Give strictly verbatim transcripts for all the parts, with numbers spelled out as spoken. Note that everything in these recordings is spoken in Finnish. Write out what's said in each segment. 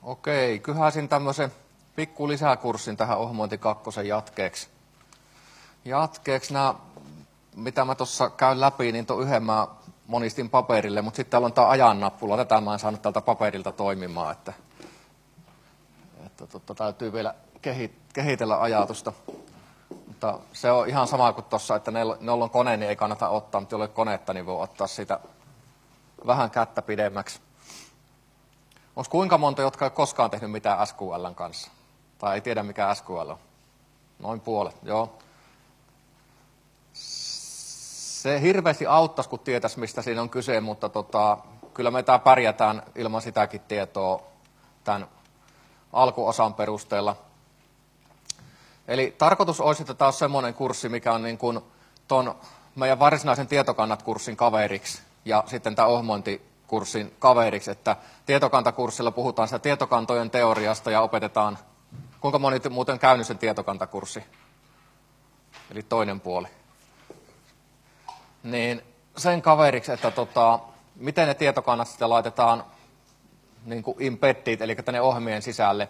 Okei, kyhäsin tämmöisen pikku lisäkurssin tähän Ohmointi kakkosen jatkeeksi. Jatkeeksi nämä, mitä mä tuossa käyn läpi, niin tuon yhden mä monistin paperille, mutta sitten täällä on tämä ajannappula. Tätä mä en saanut tältä paperilta toimimaan, että, että totta, täytyy vielä kehitellä ajatusta. Mutta se on ihan sama kuin tuossa, että ne, joilla on kone, niin ei kannata ottaa, mutta jolla ei ole konetta, niin voi ottaa sitä vähän kättä pidemmäksi. Onko kuinka monta, jotka ei ole koskaan tehnyt mitään S Q L:n kanssa? Tai ei tiedä, mikä S Q L on? Noin puolet, joo. Se hirveästi auttaisi, kun tietäisi, mistä siinä on kyse, mutta tota, kyllä me tää pärjätään ilman sitäkin tietoa tämän alkuosan perusteella. Eli tarkoitus olisi, että tämä on semmoinen kurssi, mikä on niin kuin ton meidän varsinaisen tietokannat-kurssin kaveriksi ja sitten tämä ohmointikurssin kaveriksi, että tietokantakurssilla puhutaan sitä tietokantojen teoriasta ja opetetaan, kuinka moni muuten käynyt sen tietokantakurssi, eli toinen puoli. Niin sen kaveriksi, että tota, miten ne tietokannat sitten laitetaan niin kuin embedded, eli tänne ohjelmien sisälle.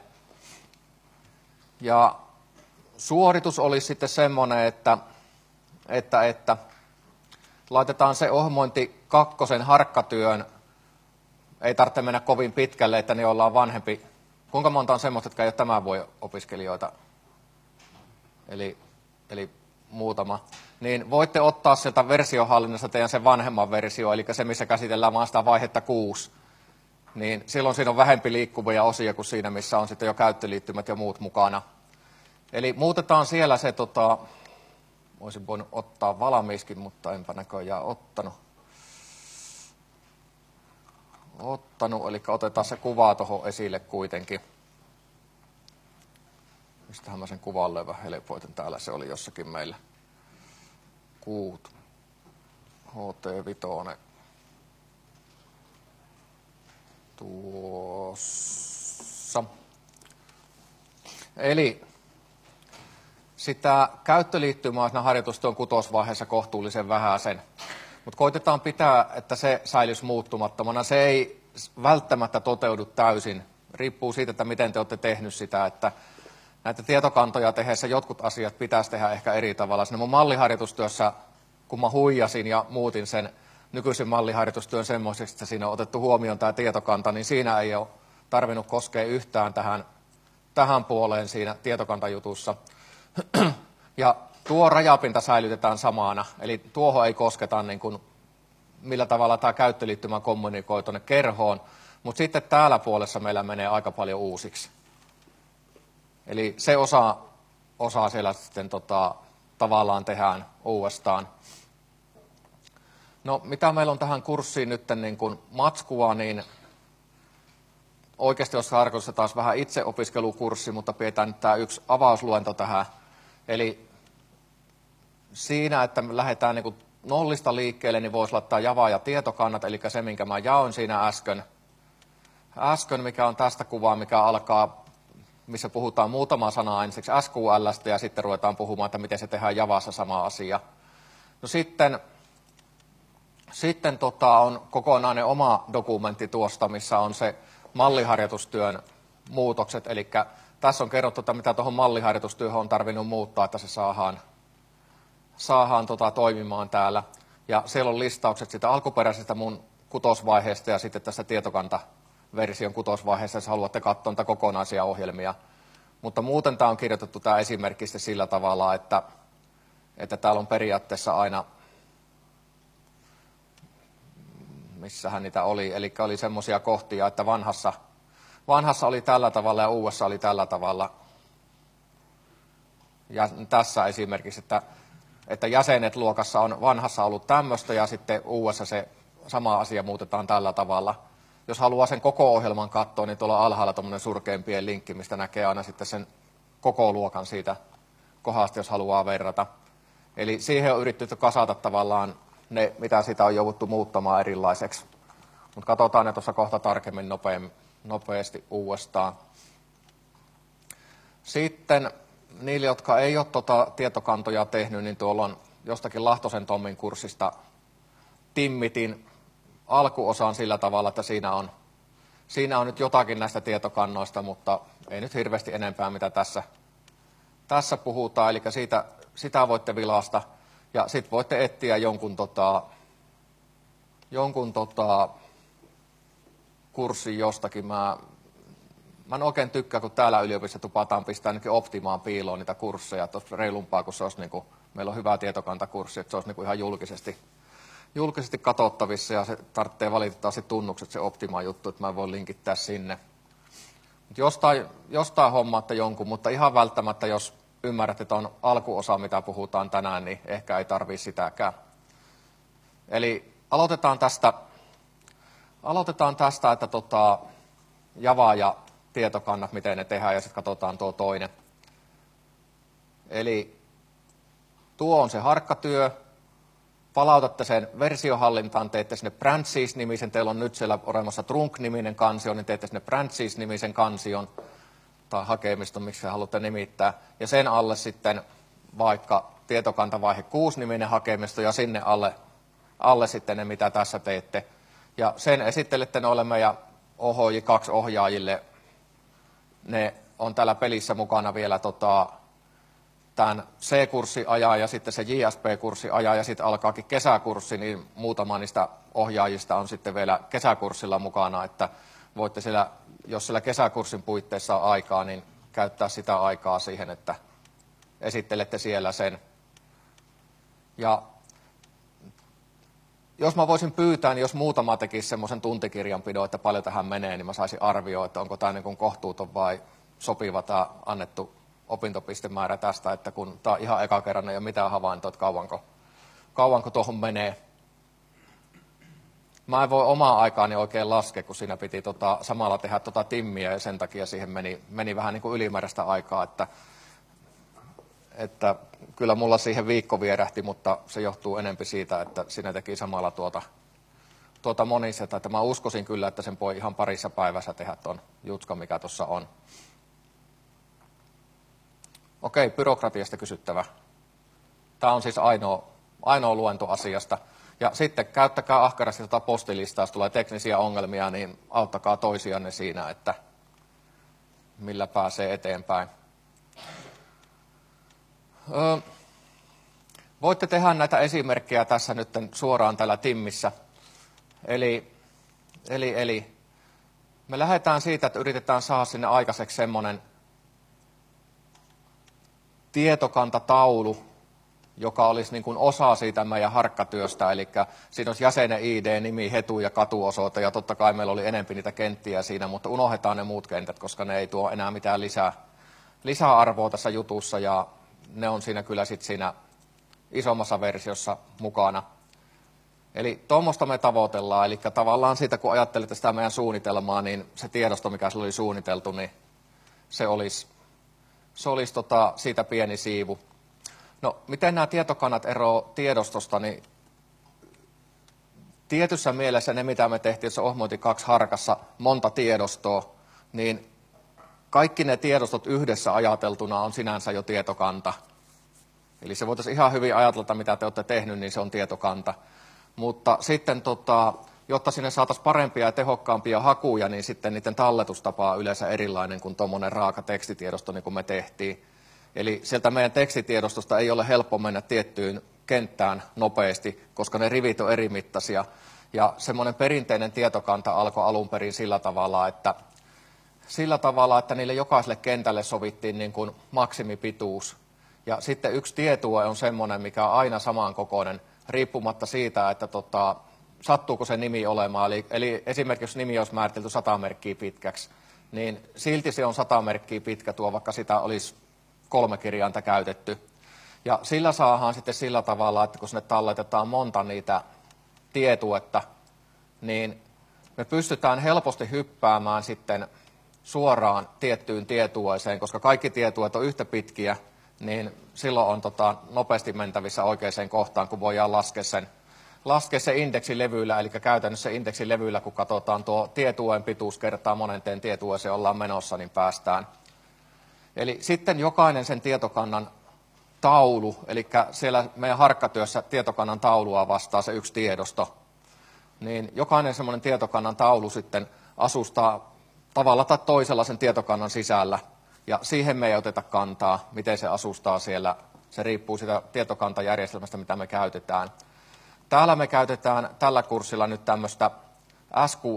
Ja suoritus olisi sitten semmoinen, että, että, että laitetaan se ohmointi kakkosen harkkatyön, ei tarvitse mennä kovin pitkälle, että ne ollaan vanhempi. Kuinka monta on semmoista, jotka ei ole tämän vuoden opiskelijoita? Eli, eli muutama. Niin voitte ottaa sieltä versiohallinnasta teidän sen vanhemman versio, eli se, missä käsitellään vaan sitä vaihetta kuusi. Niin silloin siinä on vähempi liikkuvia osia kuin siinä, missä on sitten jo käyttöliittymät ja muut mukana. Eli muutetaan siellä se, tota, voisin voinut ottaa valmiiskin, mutta enpä näköjään ottanut. Ottanut, eli otetaan se kuva tuohon esille kuitenkin. Mistähän mä sen kuvan löydän helpoiten, täällä se oli jossakin meillä. Kuut. H T viisi. Tuossa. Eli sitä käyttöliittymää siinä harjoitustyön kutosvaiheessa kohtuullisen vähäisen. Mutta koitetaan pitää, että se säilyisi muuttumattomana. Se ei välttämättä toteudu täysin. Riippuu siitä, että miten te olette tehnyt sitä, että näitä tietokantoja tehdessä jotkut asiat pitäisi tehdä ehkä eri tavalla. Siinä mun malliharjoitustyössä, kun mä huijasin ja muutin sen nykyisen malliharjoitustyön semmoiseksi, että siinä on otettu huomioon tämä tietokanta, niin siinä ei ole tarvinnut koskea yhtään tähän, tähän puoleen siinä tietokantajutussa. Ja tuo rajapinta säilytetään samana, eli tuohon ei kosketa niin kuin, millä tavalla tämä käyttöliittymä kommunikoi tuonne kerhoon, mutta sitten täällä puolessa meillä menee aika paljon uusiksi. Eli se osa, osa siellä sitten tota, tavallaan tehdään uudestaan. No mitä meillä on tähän kurssiin nyt niin kuin matskua, niin oikeasti olisi tarkoitus taas vähän itseopiskelukurssi, mutta pidetään nyt tämä yksi avausluento tähän. Eli siinä, että me lähdetään niin kuin nollista liikkeelle, niin voisi laittaa Java ja tietokannat, eli se, minkä mä jaoin siinä äsken. Äsken, mikä on tästä kuvaa, mikä alkaa, missä puhutaan muutama sana ensiksi S Q L:stä ja sitten ruvetaan puhumaan, että miten se tehdään Javassa sama asia. No sitten, sitten tota on kokonainen oma dokumentti tuosta, missä on se malliharjoitustyön muutokset, eli tässä on kerrottu, että mitä tuohon malliharjoitustyöhön on tarvinnut muuttaa, että se saadaan, saadaan tota, toimimaan täällä. Ja siellä on listaukset sitä alkuperäisestä mun kutosvaiheesta ja sitten tässä tietokantaversion kutosvaiheessa, jos haluatte katsoa niitä kokonaisia ohjelmia. Mutta muuten tämä on kirjoitettu tämä esimerkki sillä tavalla, että, että täällä on periaatteessa aina, missähän niitä oli, eli oli semmoisia kohtia, että vanhassa Vanhassa oli tällä tavalla ja uudessa oli tällä tavalla. Ja tässä esimerkiksi, että, että jäsenet luokassa on vanhassa ollut tämmöistä ja sitten uudessa se sama asia muutetaan tällä tavalla. Jos haluaa sen koko ohjelman katsoa, niin tuolla alhaalla tuommoinen surkeimpien linkki, mistä näkee aina sitten sen koko luokan siitä kohdasta, jos haluaa verrata. Eli siihen on yritetty kasata tavallaan ne, mitä sitä on jouduttu muuttamaan erilaiseksi. Mutta katsotaan ne tuossa kohta tarkemmin nopeammin. nopeasti uudestaan. Sitten niille, jotka ei ole tuota tietokantoja tehnyt, niin tuolla on jostakin Lahtosen Tommin kurssista Timmitin alkuosaan sillä tavalla, että siinä on siinä on nyt jotakin näistä tietokannoista, mutta ei nyt hirveästi enempää, mitä tässä, tässä puhutaan. Eli siitä, sitä voitte vilasta ja sitten voitte etsiä jonkun, tota, jonkun tota, kurssin jostakin. Mä, mä en oikein tykkää, kun täällä yliopistossa tupataan pistää ainakin optimaan piiloon niitä kursseja. Tuossa reilumpaa, kun se olisi, niin kuin, meillä on hyvä tietokantakurssi, että se olisi niin kuin ihan julkisesti, julkisesti katsottavissa ja se tarvitsee valitettavasti tunnukset se optimaan juttu, että mä voin linkittää sinne. Mut jostain, jostain hommaatte jonkun, mutta ihan välttämättä, jos ymmärrät, että on alkuosa, mitä puhutaan tänään, niin ehkä ei tarvitse sitäkään. Eli aloitetaan tästä, aloitetaan tästä että tota, Java ja tietokannat, miten ne tehdään, ja sitten katsotaan tuo toinen. Eli tuo on se harkkatyö. Palautatte sen versiohallintaan, teette sinne branches-nimisen, teillä on nyt siellä olemassa trunk-niminen kansio, niin teette sinne branches-nimisen kansion, tai hakemiston, miksi haluatte nimittää, ja sen alle sitten vaikka tietokantavaihe kuusi-niminen hakemisto, ja sinne alle, alle sitten ne, mitä tässä teette. Ja sen esittelette noille meidän O H J kaksi ohjaajille, ne on täällä pelissä mukana vielä tota, tämän C-kurssi ajaa ja sitten se J S P-kurssi ajaa ja sitten alkaakin kesäkurssi, niin muutama niistä ohjaajista on sitten vielä kesäkurssilla mukana, että voitte siellä, jos siellä kesäkurssin puitteissa on aikaa, niin käyttää sitä aikaa siihen, että esittelette siellä sen. Ja jos mä voisin pyytää, niin jos muutama tekisi semmoisen tuntikirjanpidon, että paljon tähän menee, niin mä saisin arvioida, että onko tämä niin kuin kohtuuton vai sopiva tämä annettu opintopistemäärä tästä, että kun tämä on ihan eka kerran, ei ole mitään havaintoa, että kauanko, kauanko tuohon menee. Mä en voi omaa aikaani oikein laskea, kun siinä piti tota, samalla tehdä tota timmiä ja sen takia siihen meni, meni vähän niin kuin ylimääräistä aikaa, että, että kyllä mulla siihen viikko vierähti, mutta se johtuu enempi siitä, että siinä teki samalla tuota, tuota moniseta, että mä uskoisin kyllä, että sen voi ihan parissa päivässä tehdä tuon jutska, mikä tuossa on. Okei, byrokratiasta kysyttävä. Tämä on siis ainoa, ainoa luento asiasta. Ja sitten käyttäkää ahkerasti tuota postilistaa, jos tulee teknisiä ongelmia, niin auttakaa toisianne siinä, että millä pääsee eteenpäin. Öö, voitte tehdä näitä esimerkkejä tässä nyt suoraan täällä Timmissä. Eli, eli, eli me lähdetään siitä, että yritetään saada sinne aikaiseksi semmoinen tietokantataulu, joka olisi niin kuin osa siitä meidän harkkatyöstä, eli siinä olisi jäsenen I D, nimi, hetu ja katuosoite, ja totta kai meillä oli enempi niitä kenttiä siinä, mutta unohdetaan ne muut kentät, koska ne ei tuo enää mitään lisää, lisäarvoa tässä jutussa, ja ne on siinä kyllä sitten siinä isommassa versiossa mukana. Eli tuommoista me tavoitellaan, eli tavallaan siitä, kun ajattelette sitä meidän suunnitelmaa, niin se tiedosto, mikä sillä oli suunniteltu, niin se olisi, se olisi tota, siitä pieni siivu. No, miten nämä tietokannat eroavat tiedostosta, niin tietyssä mielessä ne, mitä me tehtiin, jos Ohmoiti kaksi harkassa monta tiedostoa, niin kaikki ne tiedostot yhdessä ajateltuna on sinänsä jo tietokanta. Eli se voitaisiin ihan hyvin ajatella, että mitä te olette tehnyt, niin se on tietokanta. Mutta sitten, tota, jotta sinne saataisiin parempia ja tehokkaampia hakuja, niin sitten niiden talletustapa on yleensä erilainen kuin tuommoinen raaka tekstitiedosto, niin kuin me tehtiin. Eli sieltä meidän tekstitiedostosta ei ole helppo mennä tiettyyn kenttään nopeasti, koska ne rivit on eri mittaisia. Ja semmoinen perinteinen tietokanta alkoi alun perin sillä tavalla, että, sillä tavalla, että niille jokaiselle kentälle sovittiin niin kuin maksimipituus. Ja sitten yksi tietue on semmoinen, mikä on aina samankokoinen, riippumatta siitä, että tota, sattuuko se nimi olemaan. Eli, eli esimerkiksi jos nimi olisi määritelty sata merkkiä pitkäksi, niin silti se on sata merkkiä pitkä tuo, vaikka sitä olisi kolme kirjainta käytetty. Ja sillä saadaan sitten sillä tavalla, että kun sinne talletetaan monta niitä tietuetta, niin me pystytään helposti hyppäämään sitten suoraan tiettyyn tietueeseen, koska kaikki tietuet on yhtä pitkiä, niin silloin on tota nopeasti mentävissä oikeaan kohtaan, kun voidaan laskea sen, laskea se indeksilevyllä, eli käytännössä indeksilevyllä, kun katsotaan tuo tietueen pituus kertaa monenteen tietueeseen ollaan menossa, niin päästään. Eli sitten jokainen sen tietokannan taulu, eli siellä meidän harkkatyössä tietokannan taulua vastaa se yksi tiedosto, niin jokainen semmoinen tietokannan taulu sitten asustaa tavalla tai toisella sen tietokannan sisällä. Ja siihen me ei oteta kantaa, miten se asustaa siellä. Se riippuu siitä tietokantajärjestelmästä, mitä me käytetään. Täällä me käytetään tällä kurssilla nyt tämmöistä S Q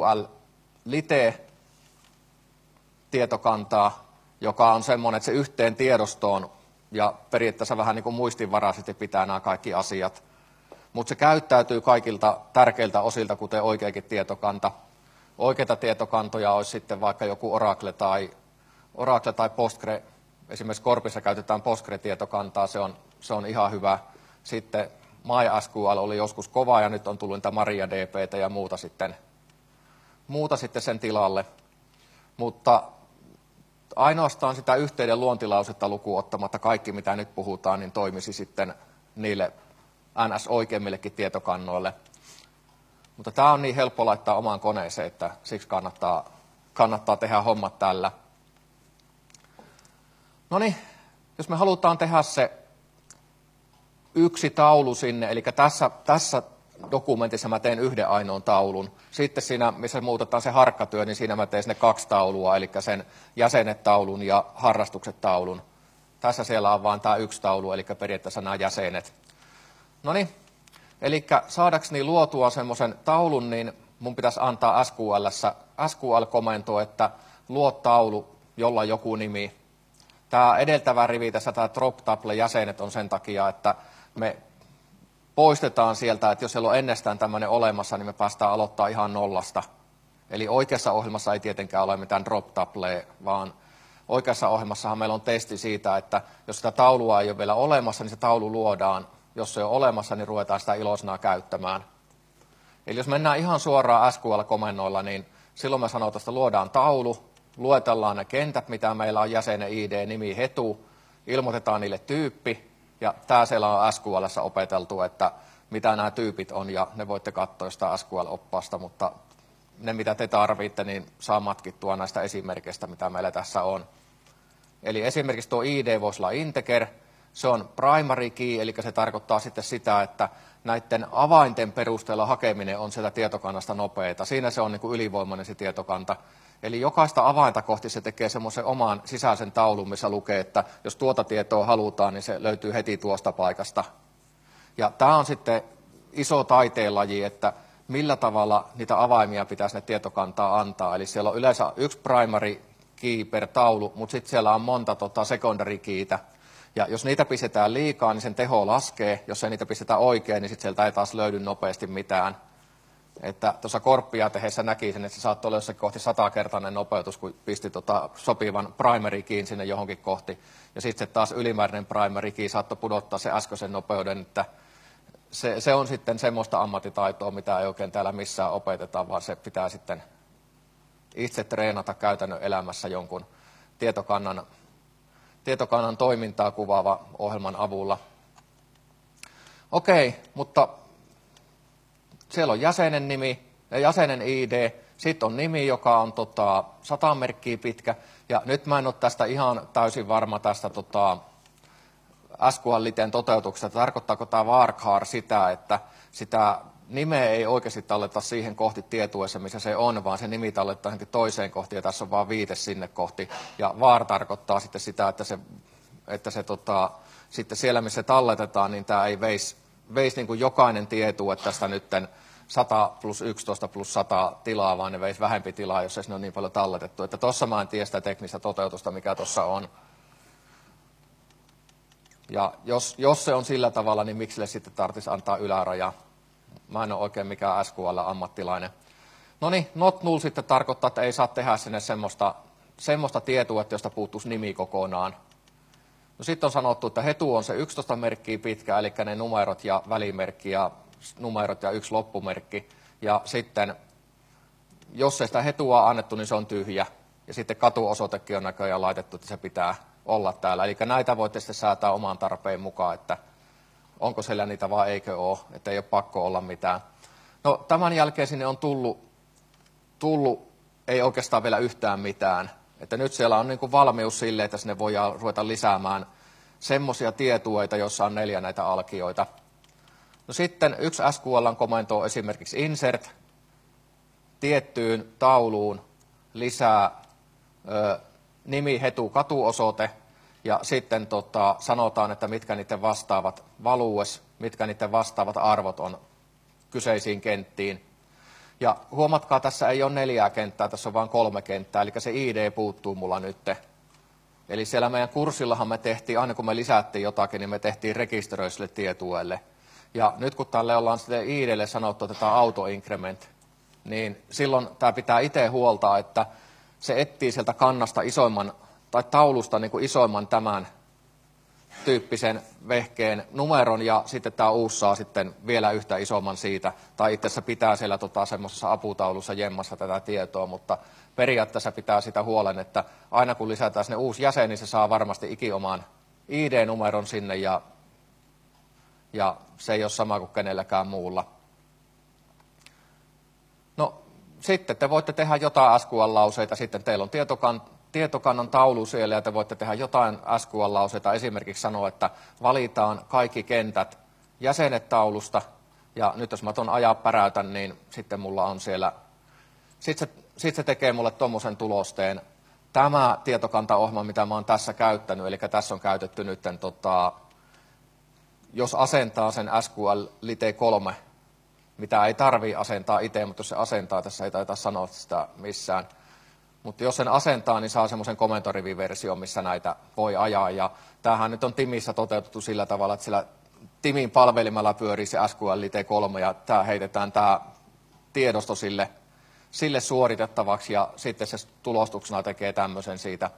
L-Lite-tietokantaa, joka on semmoinen, että se yhteen tiedostoon ja periaatteessa vähän niin kuin muistinvaraisesti pitää nämä kaikki asiat. Mutta se käyttäytyy kaikilta tärkeiltä osilta, kuten oikeakin tietokanta. Oikeita tietokantoja olisi sitten vaikka joku Oracle tai, Oracle tai Postgre. Esimerkiksi Corpissa käytetään Postgre-tietokantaa, se on, se on ihan hyvä. Sitten MySQL oli joskus kova ja nyt on tullut niitä MariaDBtä ja muuta sitten, muuta sitten sen tilalle. Mutta ainoastaan sitä yhteyden luontilausetta lukuun ottamatta kaikki, mitä nyt puhutaan, niin toimisi sitten niille N S-oikeimmillekin tietokannoille. Mutta tämä on niin helppo laittaa omaan koneeseen, että siksi kannattaa, kannattaa tehdä hommat tällä. No niin, jos me halutaan tehdä se yksi taulu sinne, eli tässä, tässä dokumentissa mä teen yhden ainoan taulun. Sitten siinä, missä muutetaan se harkkatyö, niin siinä mä teen sinne kaksi taulua, eli sen jäsenet-taulun ja harrastukset-taulun. Tässä siellä on vain tämä yksi taulu, eli periaatteessa nämä jäsenet. No niin, eli saadakseni luotua semmoisen taulun, niin mun pitäisi antaa S Q L:ssä S Q L-komento, että luo taulu, jolla on joku nimi. Tämä edeltävä rivi tässä, tämä drop tuple jäsenet on sen takia, että me poistetaan sieltä, että jos siellä on ennestään tämmöinen olemassa, niin me päästään aloittaa ihan nollasta. Eli oikeassa ohjelmassa ei tietenkään ole mitään drop tuplea, vaan oikeassa ohjelmassahan meillä on testi siitä, että jos sitä taulua ei ole vielä olemassa, niin se taulu luodaan. Jos se on olemassa, niin ruvetaan sitä iloisenaa käyttämään. Eli jos mennään ihan suoraan S Q L-komennoilla, niin silloin me sanotaan, että luodaan taulu, luetellaan ne kentät, mitä meillä on, jäsenen I D, nimi, hetu, ilmoitetaan niille tyyppi, ja tämä siellä on S Q L:ssä opeteltu, että mitä nämä tyypit on, ja ne voitte katsoa sitä S Q L-oppaasta, mutta ne, mitä te tarvitte, niin saa matkittua näistä esimerkkeistä, mitä meillä tässä on. Eli esimerkiksi tuo I D voisi olla integer, se on primary key, eli se tarkoittaa sitten sitä, että näiden avainten perusteella hakeminen on sieltä tietokannasta nopeata. Siinä se on niin kuin ylivoimainen se tietokanta. Eli jokaista avainta kohti se tekee semmoisen oman sisäisen taulun, missä lukee, että jos tuota tietoa halutaan, niin se löytyy heti tuosta paikasta. Ja tämä on sitten iso taiteenlaji, että millä tavalla niitä avaimia pitäisi ne tietokantaa antaa. Eli siellä on yleensä yksi primary key per taulu, mutta sitten siellä on monta tota, secondary keytä. Ja jos niitä pistetään liikaa, niin sen teho laskee. Jos ei niitä pistetä oikein, niin sitten sieltä ei taas löydy nopeasti mitään. Että tuossa korppia tehdessä näki sen, että se saattoi olla jossakin kohti satakertainen nopeutus, kun pisti tota sopivan primary keyn sinne johonkin kohti. Ja sitten taas ylimääräinen primary key saattoi pudottaa se äskeisen nopeuden, että se, se on sitten semmoista ammattitaitoa, mitä ei oikein täällä missään opeteta, vaan se pitää sitten itse treenata käytännön elämässä jonkun tietokannan, tietokannan toimintaa kuvaava ohjelman avulla. Okei, mutta siellä on jäsenen nimi ja jäsenen I D, sitten on nimi, joka on tota, sata merkkiä pitkä, ja nyt mä en ole tästä ihan täysin varma tästä tota, S Q L-liteen toteutuksesta. Tarkoittaako tämä varchar sitä, että sitä nimeä ei oikeasti talleta siihen kohti tietuessa, missä se on, vaan se nimi tallettaa johonkin toiseen kohti, ja tässä on vain viite sinne kohti. Ja var tarkoittaa sitten sitä, että se, että se tota, sitten siellä, missä se talletetaan, niin tämä ei veisi veisi niin kuin jokainen tietuu, että tästä nyt sata plus yksitoista plus sata tilaa, vaan ne veisi vähempi tilaa, jos ei sinne ole niin paljon talletettu. Että tuossa mä en tiedä sitä teknistä toteutusta, mikä tuossa on. Ja jos, jos se on sillä tavalla, niin miksi sille sitten tarvitsisi antaa yläraja? Mä en ole oikein mikään S Q L-ammattilainen. No niin, not null sitten tarkoittaa, että ei saa tehdä sinne semmoista, semmoista tietua, että josta puuttuisi nimi kokonaan. No sitten on sanottu, että hetu on se yksitoista merkkiä pitkä, eli ne numerot ja välimerkki ja numerot ja yksi loppumerkki. Ja sitten, jos ei sitä hetua annettu, niin se on tyhjä. Ja sitten katuosoitekin on näköjään laitettu, että se pitää olla täällä. Eli näitä voitte sitten säätää oman tarpeen mukaan, että onko siellä niitä vai eikö ole, että ei ole pakko olla mitään. No tämän jälkeen sinne on tullut, tullut ei oikeastaan vielä yhtään mitään. Että nyt siellä on niin kuin valmius sille, että sinne voidaan ruveta lisäämään semmoisia tietueita, joissa on neljä näitä alkioita. No sitten yksi S Q L:n komento on esimerkiksi insert tiettyyn tauluun lisää ö, nimi, hetu, katuosoite ja sitten tota, sanotaan, että mitkä niiden vastaavat values, mitkä niiden vastaavat arvot on kyseisiin kenttiin. Ja huomatkaa, tässä ei ole neljää kenttää, tässä on vain kolme kenttää, eli se I D puuttuu mulla nyt. Eli siellä meidän kurssillahan me tehtiin, aina kun me lisättiin jotakin, niin me tehtiin rekisteröi sille tietuelle. Ja nyt kun tälle ollaan sitten I D:lle sanottu, että tämä auto-increment, niin silloin tämä pitää itse huoltaa, että se etsii sieltä kannasta isoimman, tai taulusta niin kuin isoimman tämän tyyppisen vehkeen numeron, ja sitten tämä uusi saa sitten vielä yhtä isomman siitä, tai itse asiassa pitää siellä tota, semmoisessa aputaulussa jemmassa tätä tietoa, mutta periaatteessa pitää sitä huolen, että aina kun lisätään sinne uusi jäsen, niin se saa varmasti ikioman I D-numeron sinne, ja, ja se ei ole sama kuin kenelläkään muulla. No, sitten te voitte tehdä jotain S Q L-lauseita, sitten teillä on tietokan, tietokannan taulu siellä, ja te voitte tehdä jotain S Q L-lauseita, esimerkiksi sanoa, että valitaan kaikki kentät jäsenet taulusta, ja nyt jos mä tuon ajaa päräytän, niin sitten mulla on siellä, sitten se, sit se tekee mulle tuommoisen tulosteen. Tämä tietokantaohjelma, mitä mä oon tässä käyttänyt, eli tässä on käytetty nyt, tota, jos asentaa sen S Q L Lite kolme, mitä ei tarvii asentaa itse, mutta jos se asentaa, tässä ei taita sanoa sitä missään. Mutta jos sen asentaa, niin saa semmoisen komentoriviversion, missä näitä voi ajaa. Ja tämähän nyt on Timissä toteutettu sillä tavalla, että sillä Timin palvelimella pyörii se S Q L Lite kolme, ja tämä heitetään tämä tiedosto sille, sille suoritettavaksi, ja sitten se tulostuksena tekee tämmöisen siitä.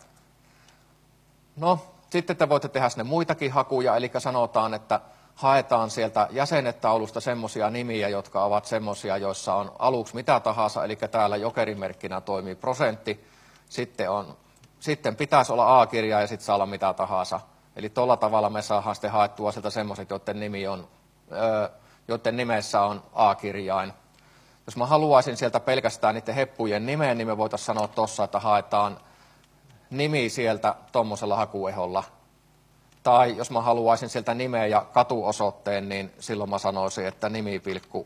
No, sitten te voitte tehdä sinne muitakin hakuja, eli sanotaan, että haetaan sieltä jäsenetaulusta semmoisia nimiä, jotka ovat semmoisia, joissa on aluksi mitä tahansa, eli täällä jokerimerkkinä toimii prosentti, sitten, on, sitten pitäisi olla A-kirja ja sitten saa olla mitä tahansa. Eli tuolla tavalla me saadaan sitten haettua sieltä semmoiset, joiden, nimi on, öö, joiden nimessä on A-kirjain. Jos mä haluaisin sieltä pelkästään niiden heppujen nimeen, niin me voitaisiin sanoa tuossa, että haetaan nimi sieltä tuommoisella hakueholla. Tai jos mä haluaisin sieltä nimeä ja katuosoitteen, niin silloin mä sanoisin, että nimi-pilkku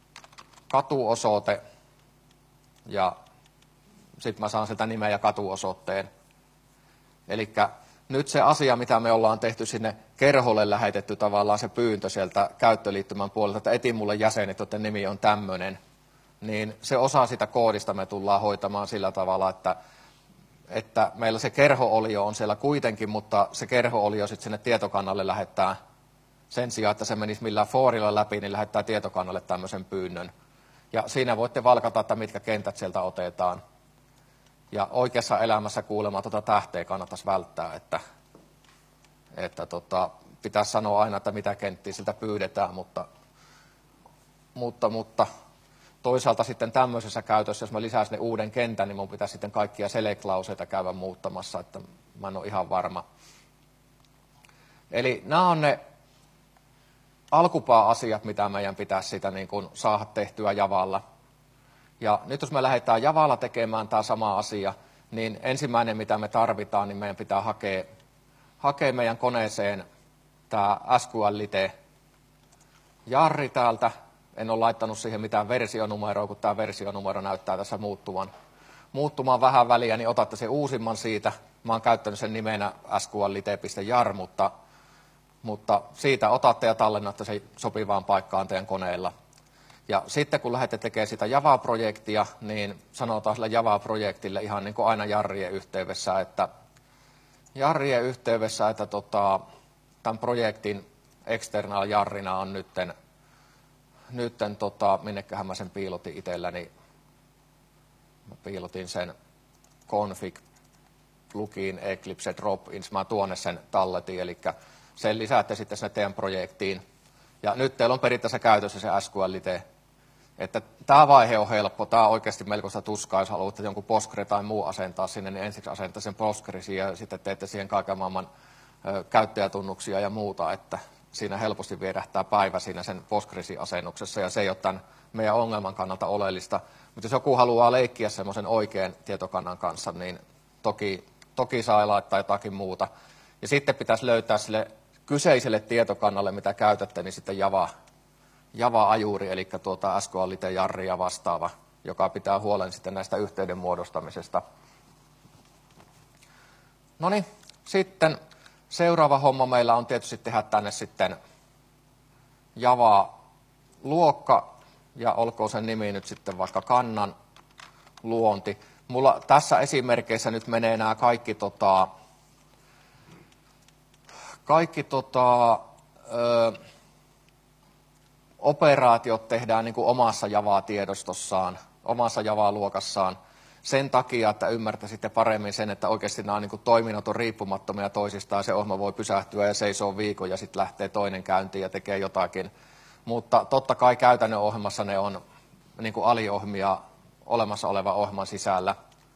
katuosoite. Ja sitten mä saan sieltä nimeä ja katuosoitteen. Eli nyt se asia, mitä me ollaan tehty sinne kerholle lähetetty tavallaan se pyyntö sieltä käyttöliittymän puolelta, että eti mulle jäsenet, joiden nimi on tämmöinen, niin se osa sitä koodista me tullaan hoitamaan sillä tavalla, että että meillä se kerho-olio on siellä kuitenkin, mutta se kerho-olio sitten sinne tietokannalle lähettää sen sijaan, että se menisi millään forilla läpi, niin lähettää tietokannalle tämmöisen pyynnön. Ja siinä voitte valkata, että mitkä kentät sieltä otetaan. Ja oikeassa elämässä kuulemma tuota tähteä kannattaisi välttää, että, että tota, pitäisi sanoa aina, että mitä kenttiä siltä pyydetään, mutta, mutta, mutta toisaalta sitten tämmöisessä käytössä, jos mä lisään sinne uuden kentän, niin mun pitäisi sitten kaikkia select-lauseita käydä muuttamassa, että mä en ole ihan varma. Eli nämä on ne alkupää-asiat, mitä meidän pitäisi sitä niin kuin saada tehtyä Javalla. Ja nyt jos me lähdetään Javalla tekemään tämä sama asia, niin ensimmäinen, mitä me tarvitaan, niin meidän pitää hakea, hakea meidän koneeseen tämä S Q L Lite jarri täältä. En ole laittanut siihen mitään versionumeroa, kun tämä versionumero näyttää tässä muuttuvan. Muuttumaan vähän väliä, niin otatte sen uusimman siitä. Mä oon käyttänyt sen nimenä S Q L Lite.jar, mutta, mutta siitä otatte ja tallennatte sen sopivaan paikkaan teidän koneella. Ja sitten kun lähdette tekemään sitä Java-projektia, niin sanotaan sille Java-projektille ihan niin kuin aina jarrien yhteydessä, että, jarrien yhteydessä, että tota, tämän projektin external jarrina on nytten Nytten, tota, minnekähän mä sen piilotin itselläni, mä piilotin sen config plugin Eclipse drop-ins, mä tuonne sen talletin, eli sen lisäätte sitten sinne teidän projektiin. Ja nyt teillä on periaatteessa käytössä se S Q L Lite, että tämä vaihe on helppo, tämä on oikeasti melkoista tuskaa, jos haluatte jonkun Postgre tai muu asentaa sinne, niin ensiksi asentaa sen Postgresiin ja sitten teette siihen kaiken maailman ö, käyttäjätunnuksia ja muuta, että siinä helposti vierähtää päivä siinä sen Postgres-asennuksessa, ja se ei ole tämän meidän ongelman kannalta oleellista. Mutta jos joku haluaa leikkiä semmoisen oikean tietokannan kanssa, niin toki, toki saa laittaa jotakin muuta. Ja sitten pitäisi löytää sille kyseiselle tietokannalle, mitä käytätte, niin sitten Java, Java-ajuri, eli tuota S Q L Lite jarri ja vastaava. joka pitää huolen sitten näistä yhteyden muodostamisesta. No niin, sitten seuraava homma meillä on tietysti tehdä tänne sitten Java-luokka, ja olkoon sen nimi nyt sitten vaikka kannan luonti. Mulla tässä esimerkeissä nyt menee nämä kaikki, tota, kaikki tota, ö, operaatiot tehdään niin kuin omassa Java-tiedostossaan, omassa Java-luokassaan sen takia, että ymmärtäisitte paremmin sen, että oikeasti nämä niin kuin toiminnot on riippumattomia toisistaan. Se ohjelma voi pysähtyä ja seisoo viikon ja sitten lähtee toinen käyntiin ja tekee jotakin. Mutta totta kai käytännön ohjelmassa ne on niin kuin aliohjelmia olemassa olevan ohjelman sisällä.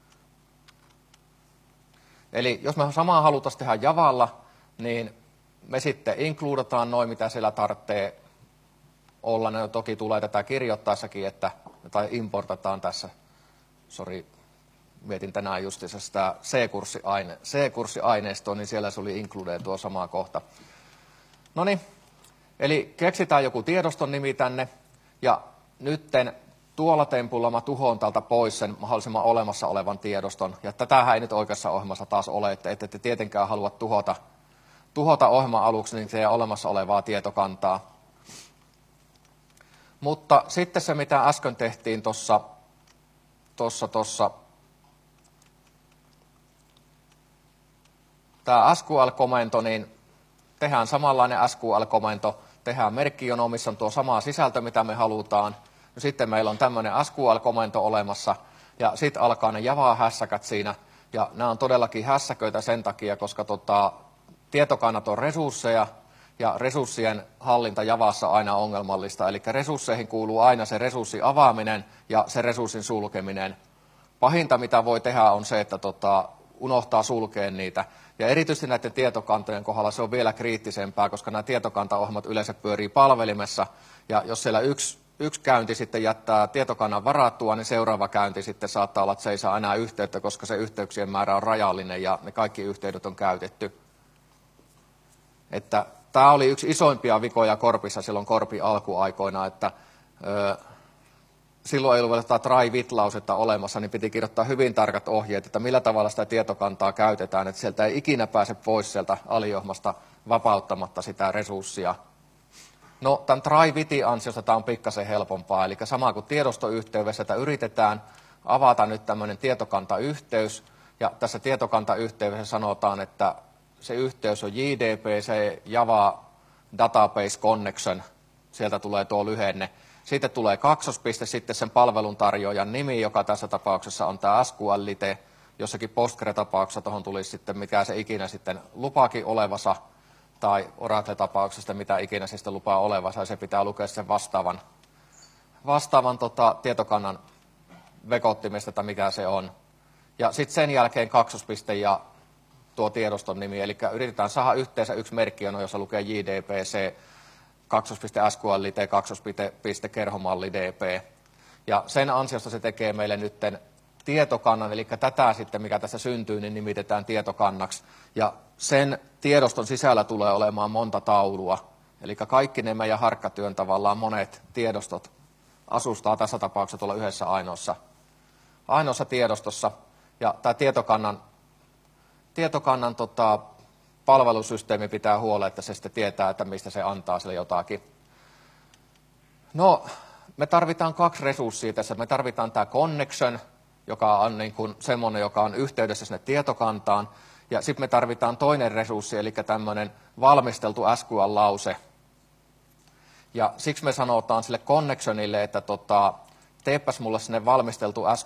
Eli jos me samaa halutaan tehdä Javalla, niin me sitten includataan noin, mitä siellä tarvitsee olla. Ne toki tulee tätä kirjoittaessakin, että, tai importataan tässä. Sori, mietin tänään justiinsa sitä C-kurssiaine, C-kurssiaineistoa, niin siellä se oli include tuo sama kohta. No niin, eli keksitään joku tiedoston nimi tänne, ja nytten tuolla tempulla mä tuhoan täältä pois sen mahdollisimman olemassa olevan tiedoston. Ja tätähän ei nyt oikeassa ohjelmassa taas ole, että ette te tietenkään halua tuhota, tuhota ohjelman aluksi niin teidän olemassa olevaa tietokantaa. Mutta sitten se, mitä äsken tehtiin tuossa, tuossa, tuossa, tämä S Q L-komento, niin tehdään samanlainen S Q L-komento, tehdään merkkijono, missä on tuo sama sisältö, mitä me halutaan. No sitten meillä on tämmöinen S Q L-komento olemassa, ja sitten alkaa ne Java-hässäkät siinä, ja nämä on todellakin hässäköitä sen takia, koska tota, tietokannat on resursseja, ja resurssien hallinta Javassa on aina ongelmallista, eli resursseihin kuuluu aina se resurssin avaaminen ja se resurssin sulkeminen. Pahinta, mitä voi tehdä, on se, että tota, unohtaa sulkea niitä. Ja erityisesti näiden tietokantojen kohdalla se on vielä kriittisempää, koska nämä tietokantaohjelmat yleensä pyörii palvelimessa, ja jos siellä yksi, yksi käynti sitten jättää tietokannan varattua, niin seuraava käynti sitten saattaa olla, että se ei saa enää yhteyttä, koska se yhteyksien määrä on rajallinen ja ne kaikki yhteydet on käytetty. Että tämä oli yksi isoimpia vikoja Korpissa silloin Korpin alkuaikoina, että ö, silloin ei ollut vielä tätä try-with-lausetta olemassa, niin piti kirjoittaa hyvin tarkat ohjeet, että millä tavalla sitä tietokantaa käytetään, että sieltä ei ikinä pääse pois sieltä aliohjelmasta vapauttamatta sitä resurssia. No, tämän try-within ansiosta tämä on pikkasen helpompaa, eli sama kuin tiedostoyhteydessä, että yritetään avata nyt tämmöinen tietokantayhteys, ja tässä tietokantayhteydessä sanotaan, että se yhteys on J D P, se Java Database Connection, sieltä tulee tuo lyhenne. Sitten tulee kaksospiste, sitten sen palveluntarjoajan nimi, joka tässä tapauksessa on tämä S Q L-lite. Jossakin Postgre-tapauksessa tuohon tulisi sitten, mikä se ikinä sitten lupaakin olevansa, tai Oracle-tapauksesta, mitä ikinä se sitten lupaa olevansa, ja se pitää lukea sen vastaavan, vastaavan tota, tietokannan vekottimesta, että mikä se on. Ja sitten sen jälkeen kaksospiste ja tuo tiedoston nimi, eli yritetään saada yhteensä yksi merkkijono, jossa lukee J D P C, kaksospiste S Q L lite, kaksospiste kerhomalli D P. Ja sen ansiosta se tekee meille nytten tietokannan, eli tätä sitten, mikä tässä syntyy, niin nimitetään tietokannaksi. Ja sen tiedoston sisällä tulee olemaan monta taulua, eli kaikki ne meidän harkkatyön tavallaan monet tiedostot asustaa tässä tapauksessa tuolla yhdessä ainoassa, ainoassa tiedostossa. Ja tämä tietokannan Tietokannan tota, palvelusysteemi pitää huolella, että se sitten tietää, että mistä se antaa sille jotakin. No, me tarvitaan kaksi resurssia tässä. Me tarvitaan tämä connection, joka on niin kuin semmoinen, joka on yhteydessä sinne tietokantaan. Ja sitten me tarvitaan toinen resurssi, eli tämmöinen valmisteltu S Q L-lause. Ja siksi me sanotaan sille connectionille, että tota, teepäs mulle sinne valmisteltu S Q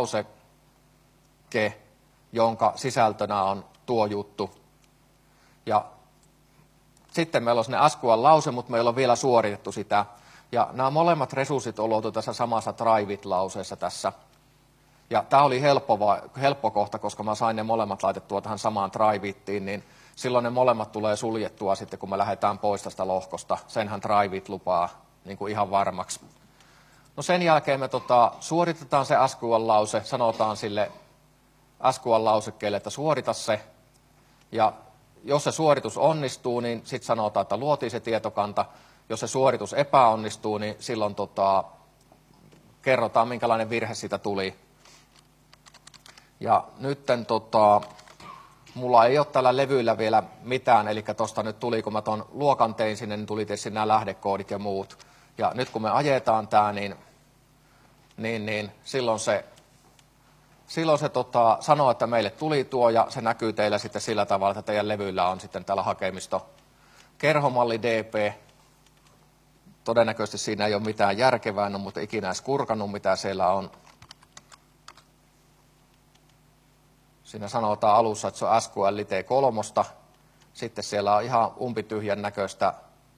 L-lauseke, jonka sisältönä on tuo juttu. Ja sitten meillä on sinne S Q L-lause, mutta meillä on vielä suoritettu sitä. Ja nämä molemmat resurssit on luotu tässä samassa try-with-lauseessa tässä. Ja tämä oli helppo, helppo kohta, koska mä sain ne molemmat laitettua tähän samaan try-withiin, niin silloin ne molemmat tulee suljettua sitten, kun me lähdetään pois tästä lohkosta. Senhän try-with lupaa niin kuin ihan varmaksi. No sen jälkeen me tota, suoritetaan se S Q L-lause, sanotaan sille S Q L-lausekkeelle, että suorita se, ja jos se suoritus onnistuu, niin sitten sanotaan, että luotiin se tietokanta. Jos se suoritus epäonnistuu, niin silloin tota, kerrotaan, minkälainen virhe siitä tuli. Ja nytten tota, mulla ei ole tällä levyllä vielä mitään, eli tuosta nyt tuli, kun mä ton luokan tein sinne, niin tuli tietysti nämä lähdekoodit ja muut. Ja nyt kun me ajetaan tää, niin, niin, niin silloin se, silloin se tota, sanoo, että meille tuli tuo, ja se näkyy teillä sitten sillä tavalla, että teidän levyllä on sitten täällä hakemisto kerhomalli D P. Todennäköisesti siinä ei ole mitään järkevää, no, mutta ikinä edes kurkannut, mitä siellä on. Siinä sanotaan alussa, että se on S Q L T kolme. Sitten siellä on ihan umpityhjän näköistä.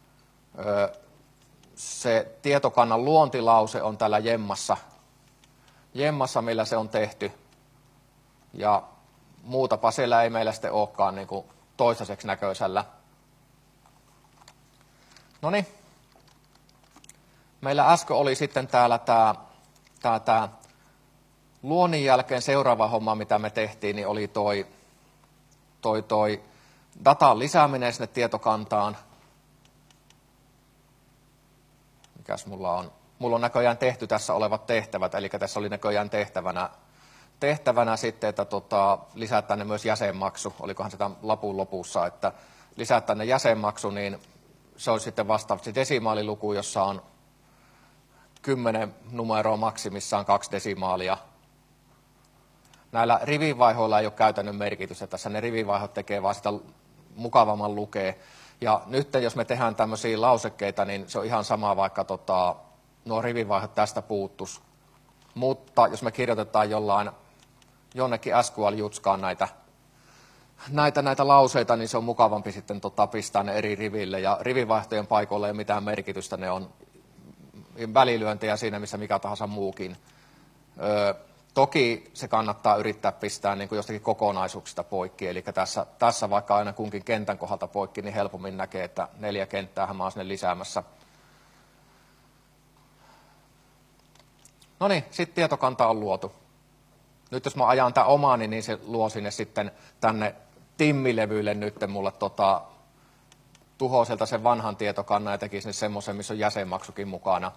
Se tietokannan luontilause on täällä jemmassa, jemmassa millä se on tehty. Ja muutapa siellä ei meillä sitten olekaan niin kuin toistaiseksi näköisellä. No niin. Meillä äsken oli sitten täällä tämä, tämä, tämä luonnin jälkeen seuraava homma, mitä me tehtiin, niin oli toi, toi, toi datan lisääminen sinne tietokantaan. Mikäs mulla on? Mulla on näköjään tehty tässä olevat tehtävät, eli tässä oli näköjään tehtävänä, tehtävänä sitten, että tota, lisätä tänne myös jäsenmaksu. Olikohan sitä lapun lopussa, että lisää tänne jäsenmaksu, niin se olisi sitten vastaavasti desimaaliluku, jossa on kymmenen numeroa maksimissaan kaksi desimaalia. Näillä rivivaihoilla ei ole käytännön merkitystä. Tässä ne rivivaihot tekee vaan sitä mukavamman lukee. Ja nyt jos me tehdään tämmöisiä lausekkeita, niin se on ihan sama, vaikka tota, nuo rivivaihot tästä puuttuisi. Mutta jos me kirjoitetaan jollain, jonnekin S Q L-jutskaan näitä, näitä, näitä lauseita, niin se on mukavampi sitten tota, pistää ne eri riville. Ja rivivaihtojen paikoilla ei ole mitään merkitystä, ne on välilyöntejä siinä, missä mikä tahansa muukin. Öö, toki se kannattaa yrittää pistää niin kuin jostakin kokonaisuuksista poikki, eli tässä, tässä vaikka aina kunkin kentän kohdalta poikki, niin helpommin näkee, että neljä kenttäähän mä oon sinne lisäämässä. No niin, sitten tietokanta on luotu. Nyt jos mä ajan tämän omaani, niin se luo sinne sitten tänne timmilevyille nyt mulle tota, tuhoaa sieltä sen vanhan tietokannan ja teki sinne semmoisen, missä on jäsenmaksukin mukana.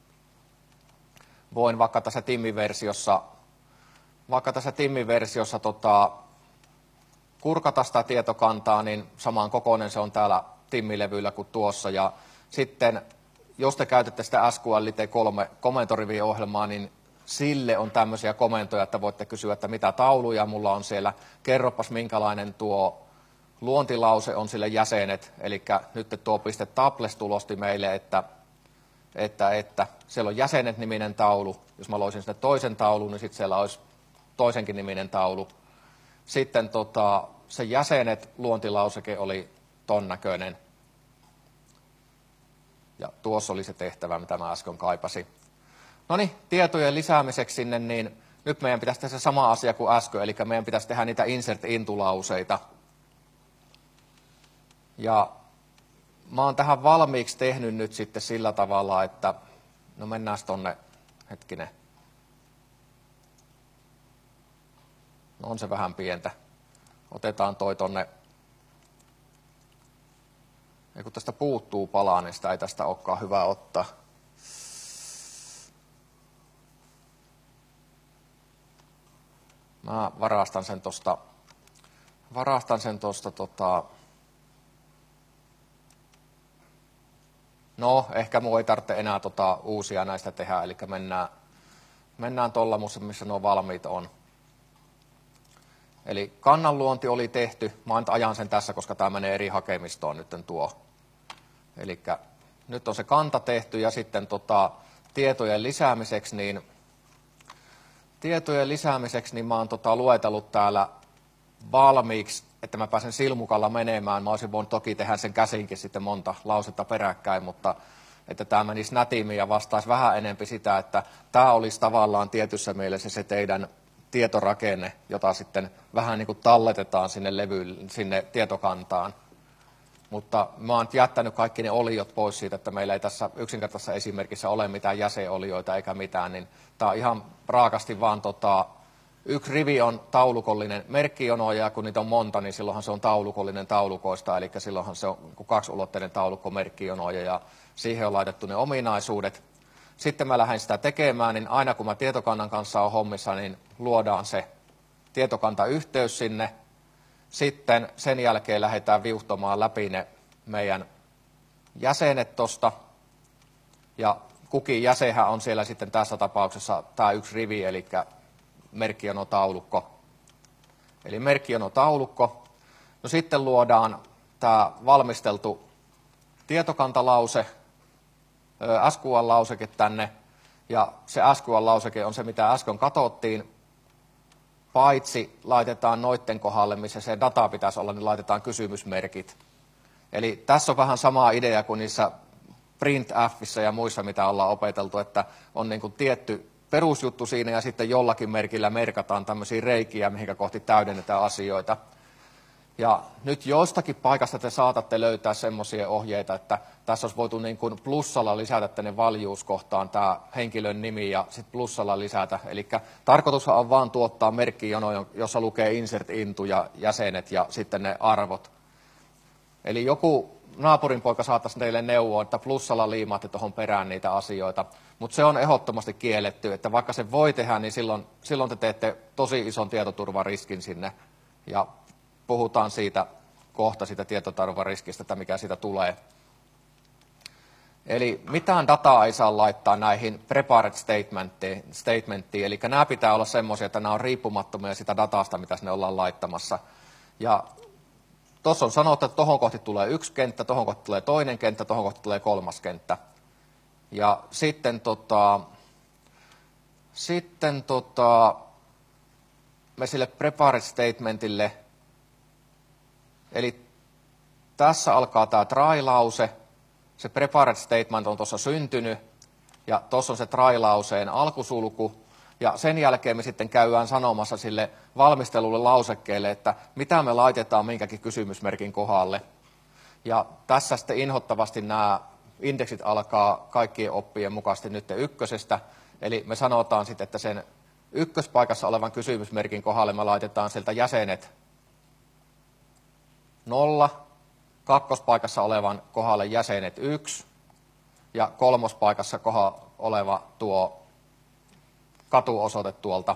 Voin vaikka tässä timmiversiossa, vaikka tässä timmiversiossa tota, kurkata sitä tietokantaa, niin samaan kokoinen se on täällä timmilevyllä kuin tuossa. Ja sitten, jos te käytätte sitä S Q L T kolme komentoriviohjelmaa, niin sille on tämmöisiä komentoja, että voitte kysyä, että mitä tauluja mulla on siellä. Kerropas, minkälainen tuo luontilause on sille jäsenet. Eli nyt tuo piste tables tulosti meille, että, että, että siellä on jäsenet-niminen taulu. Jos mä loisin sinne toisen taulun, niin sitten siellä olisi toisenkin niminen taulu. Sitten tota, se jäsenet-luontilauseke oli ton näköinen. Ja tuossa oli se tehtävä, mitä mä äsken kaipasin. No niin, tietojen lisäämiseksi sinne, niin nyt meidän pitäisi tehdä se sama asia kuin äsken, eli meidän pitäisi tehdä niitä insert into-lauseita. Ja mä oon tähän valmiiksi tehnyt nyt sitten sillä tavalla, että no mennään tonne, hetkinen. No on se vähän pientä. Otetaan toi tonne. Ja kun tästä puuttuu palaa, niin sitä ei tästä olekaan hyvä ottaa. Mä varastan sen tosta, varastan sen tosta tota, no ehkä mun ei tarvitse enää tota uusia näistä tehdä, eli mennään, mennään tuolla, missä nuo valmiit on. Eli kannanluonti oli tehty, mä ajan sen tässä, koska tämä menee eri hakemistoon nyt tuo. Eli nyt on se kanta tehty ja sitten tota, tietojen lisäämiseksi, niin tietojen lisäämiseksi niin mä oon tota, luetellut täällä valmiiksi, että mä pääsen silmukalla menemään. Mä olisin voinut toki tehdä sen käsinkin sitten monta lausetta peräkkäin, mutta että tämä menisi nätimmin ja vastaisi vähän enempi sitä, että tämä olisi tavallaan tietyssä mielessä se teidän tietorakenne, jota sitten vähän niin kuin talletetaan sinne levyyn, sinne tietokantaan. Mutta mä oon jättänyt kaikki ne oliot pois siitä, että meillä ei tässä yksinkertaisessa esimerkissä ole mitään jäsenolioita eikä mitään, niin tää on ihan raakasti vaan tota, yksi rivi on taulukollinen merkkijono, ja kun niitä on monta, niin silloinhan se on taulukollinen taulukoista, eli silloinhan se on kaksiulotteinen taulukko merkkijonoja, ja siihen on laitettu ne ominaisuudet. sitten mä lähden sitä tekemään, niin aina kun mä tietokannan kanssa on hommissa, niin luodaan se tietokantayhteys sinne. Sitten sen jälkeen lähdetään viuhtomaan läpi ne meidän jäsenet tuosta. Ja kukin jäsenhän on siellä sitten tässä tapauksessa tämä yksi rivi, eli merkkijonotaulukko. Eli merkkijonotaulukko. No sitten luodaan tämä valmisteltu tietokantalause, S Q L-lauseke tänne. Ja se S Q L-lauseke on se, mitä äsken katsottiin. Paitsi laitetaan noitten kohdalle, missä se data pitäisi olla, niin laitetaan kysymysmerkit. Eli tässä on vähän sama idea kuin niissä printfissä ja muissa, mitä ollaan opeteltu, että on niin kuin tietty perusjuttu siinä ja sitten jollakin merkillä merkataan tämmöisiä reikiä, mihinkä kohti täydennetään asioita. Ja nyt jostakin paikasta te saatatte löytää semmoisia ohjeita, että tässä olisi voitu niin kuin plussalla lisätä tänne valjuuskohtaan tämä henkilön nimi ja sitten plussalla lisätä. Eli tarkoitushan on vaan tuottaa merkkijono, jossa lukee insert into ja jäsenet ja sitten ne arvot. Eli joku naapurin poika saattaisi teille neuvoa, että plussalla liimaatte tuohon perään niitä asioita. Mutta se on ehdottomasti kielletty, että vaikka se voi tehdä, niin silloin, silloin te teette tosi ison tietoturvariskin sinne. Ja puhutaan siitä kohta siitä tietoturvariskistä, että mikä siitä tulee. Eli mitään dataa ei saa laittaa näihin prepared statementtiin, eli nämä pitää olla semmoisia, että nämä on riippumattomia sitä datasta, mitä sinne ollaan laittamassa. Ja tuossa on sanottu, että tuohon kohti tulee yksi kenttä, tuohon kohti tulee toinen kenttä, tuohon kohti tulee kolmas kenttä. Ja sitten, tota, sitten tota, me sille prepared statementille, eli tässä alkaa tämä try-lause, se prepared statement on tuossa syntynyt, ja tuossa on se try-lauseen alkusulku, ja sen jälkeen me sitten käydään sanomassa sille valmistelulle lausekkeelle, että mitä me laitetaan minkäkin kysymysmerkin kohdalle. Ja tässä sitten inhottavasti nämä indeksit alkaa kaikkien oppien mukaisesti nyt ykkösestä, eli me sanotaan sitten, että sen ykköspaikassa olevan kysymysmerkin kohdalle me laitetaan sieltä jäsenet nolla, kakkospaikassa olevan kohdalle jäsenet yksi ja kolmospaikassa kohdalla oleva tuo katuosoite tuolta.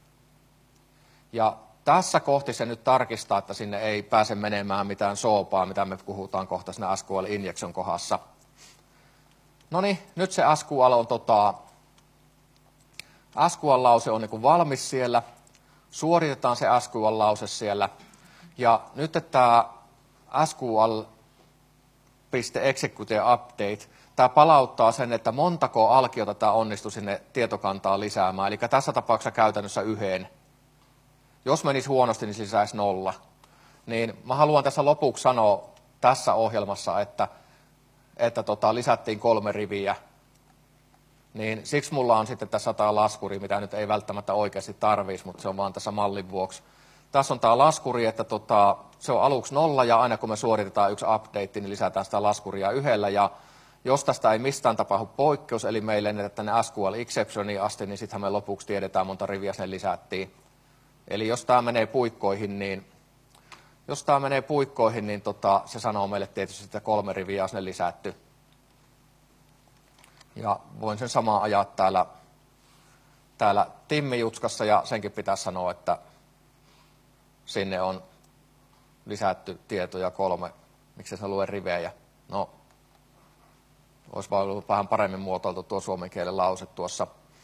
Ja tässä kohti se nyt tarkistaa, että sinne ei pääse menemään mitään soopaa, mitä me puhutaan kohta siinä S Q L-injection kohdassa. No niin, nyt se S Q L on tota, S Q L-lause on niin kuin valmis siellä, suoritetaan se S Q L-lause siellä, ja nyt tämä S Q L.execute update, tämä palauttaa sen, että montako alkiota tämä onnistui sinne tietokantaan lisäämään, eli tässä tapauksessa käytännössä yhden. Jos menisi huonosti, niin se lisäisi nolla. Niin mä haluan tässä lopuksi sanoa tässä ohjelmassa, että, että tota, lisättiin kolme riviä. Niin siksi mulla on sitten tässä tämä laskuri, mitä nyt ei välttämättä oikeasti tarvitsisi, mutta se on vaan tässä mallin vuoksi. Tässä on tämä laskuri, että tota, se on aluksi nolla ja aina kun me suoritetaan yksi update, niin lisätään sitä laskuria yhdellä. Ja jos tästä ei mistään tapahdu poikkeus, eli meille ei tänne S Q L-exceptioniin asti, niin sittenhän me lopuksi tiedetään, monta riviä sinne lisättiin. Eli jos tämä menee puikkoihin, niin, jos tämä menee puikkoihin, niin tota, se sanoo meille tietysti, että kolme riviä on sinne lisätty. Ja voin sen samaa ajaa täällä, täällä Timmi-jutskassa, ja senkin pitäisi sanoa, että sinne on lisätty tietoja kolme. Miksi se lue rivejä? No, olisi vaan ollut vähän paremmin muotoiltu tuo suomen kielen lause tuossa.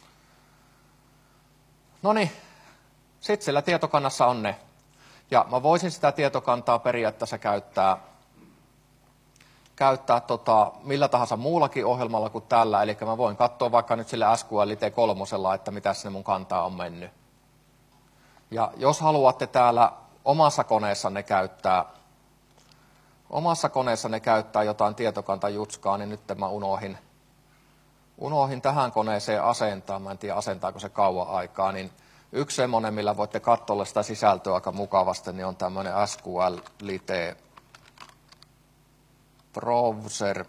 No niin, sitten siellä tietokannassa on ne. Ja mä voisin sitä tietokantaa periaatteessa käyttää, käyttää tota, millä tahansa muullakin ohjelmalla kuin tällä. Eli mä voin katsoa vaikka nyt sillä S Q L T kolme, että mitä sinne mun kantaa on mennyt. Ja jos haluatte täällä omassa koneessanne käyttää, omassa koneessanne käyttää jotain tietokantajutskaa, niin nyt mä unohin, unohin tähän koneeseen asentaa. Mä en tiedä, asentaako se kauan aikaa. Niin yksi semmoinen, millä voitte katsoa sitä sisältöä aika mukavasti, niin on tämmöinen S Q L Lite Browser,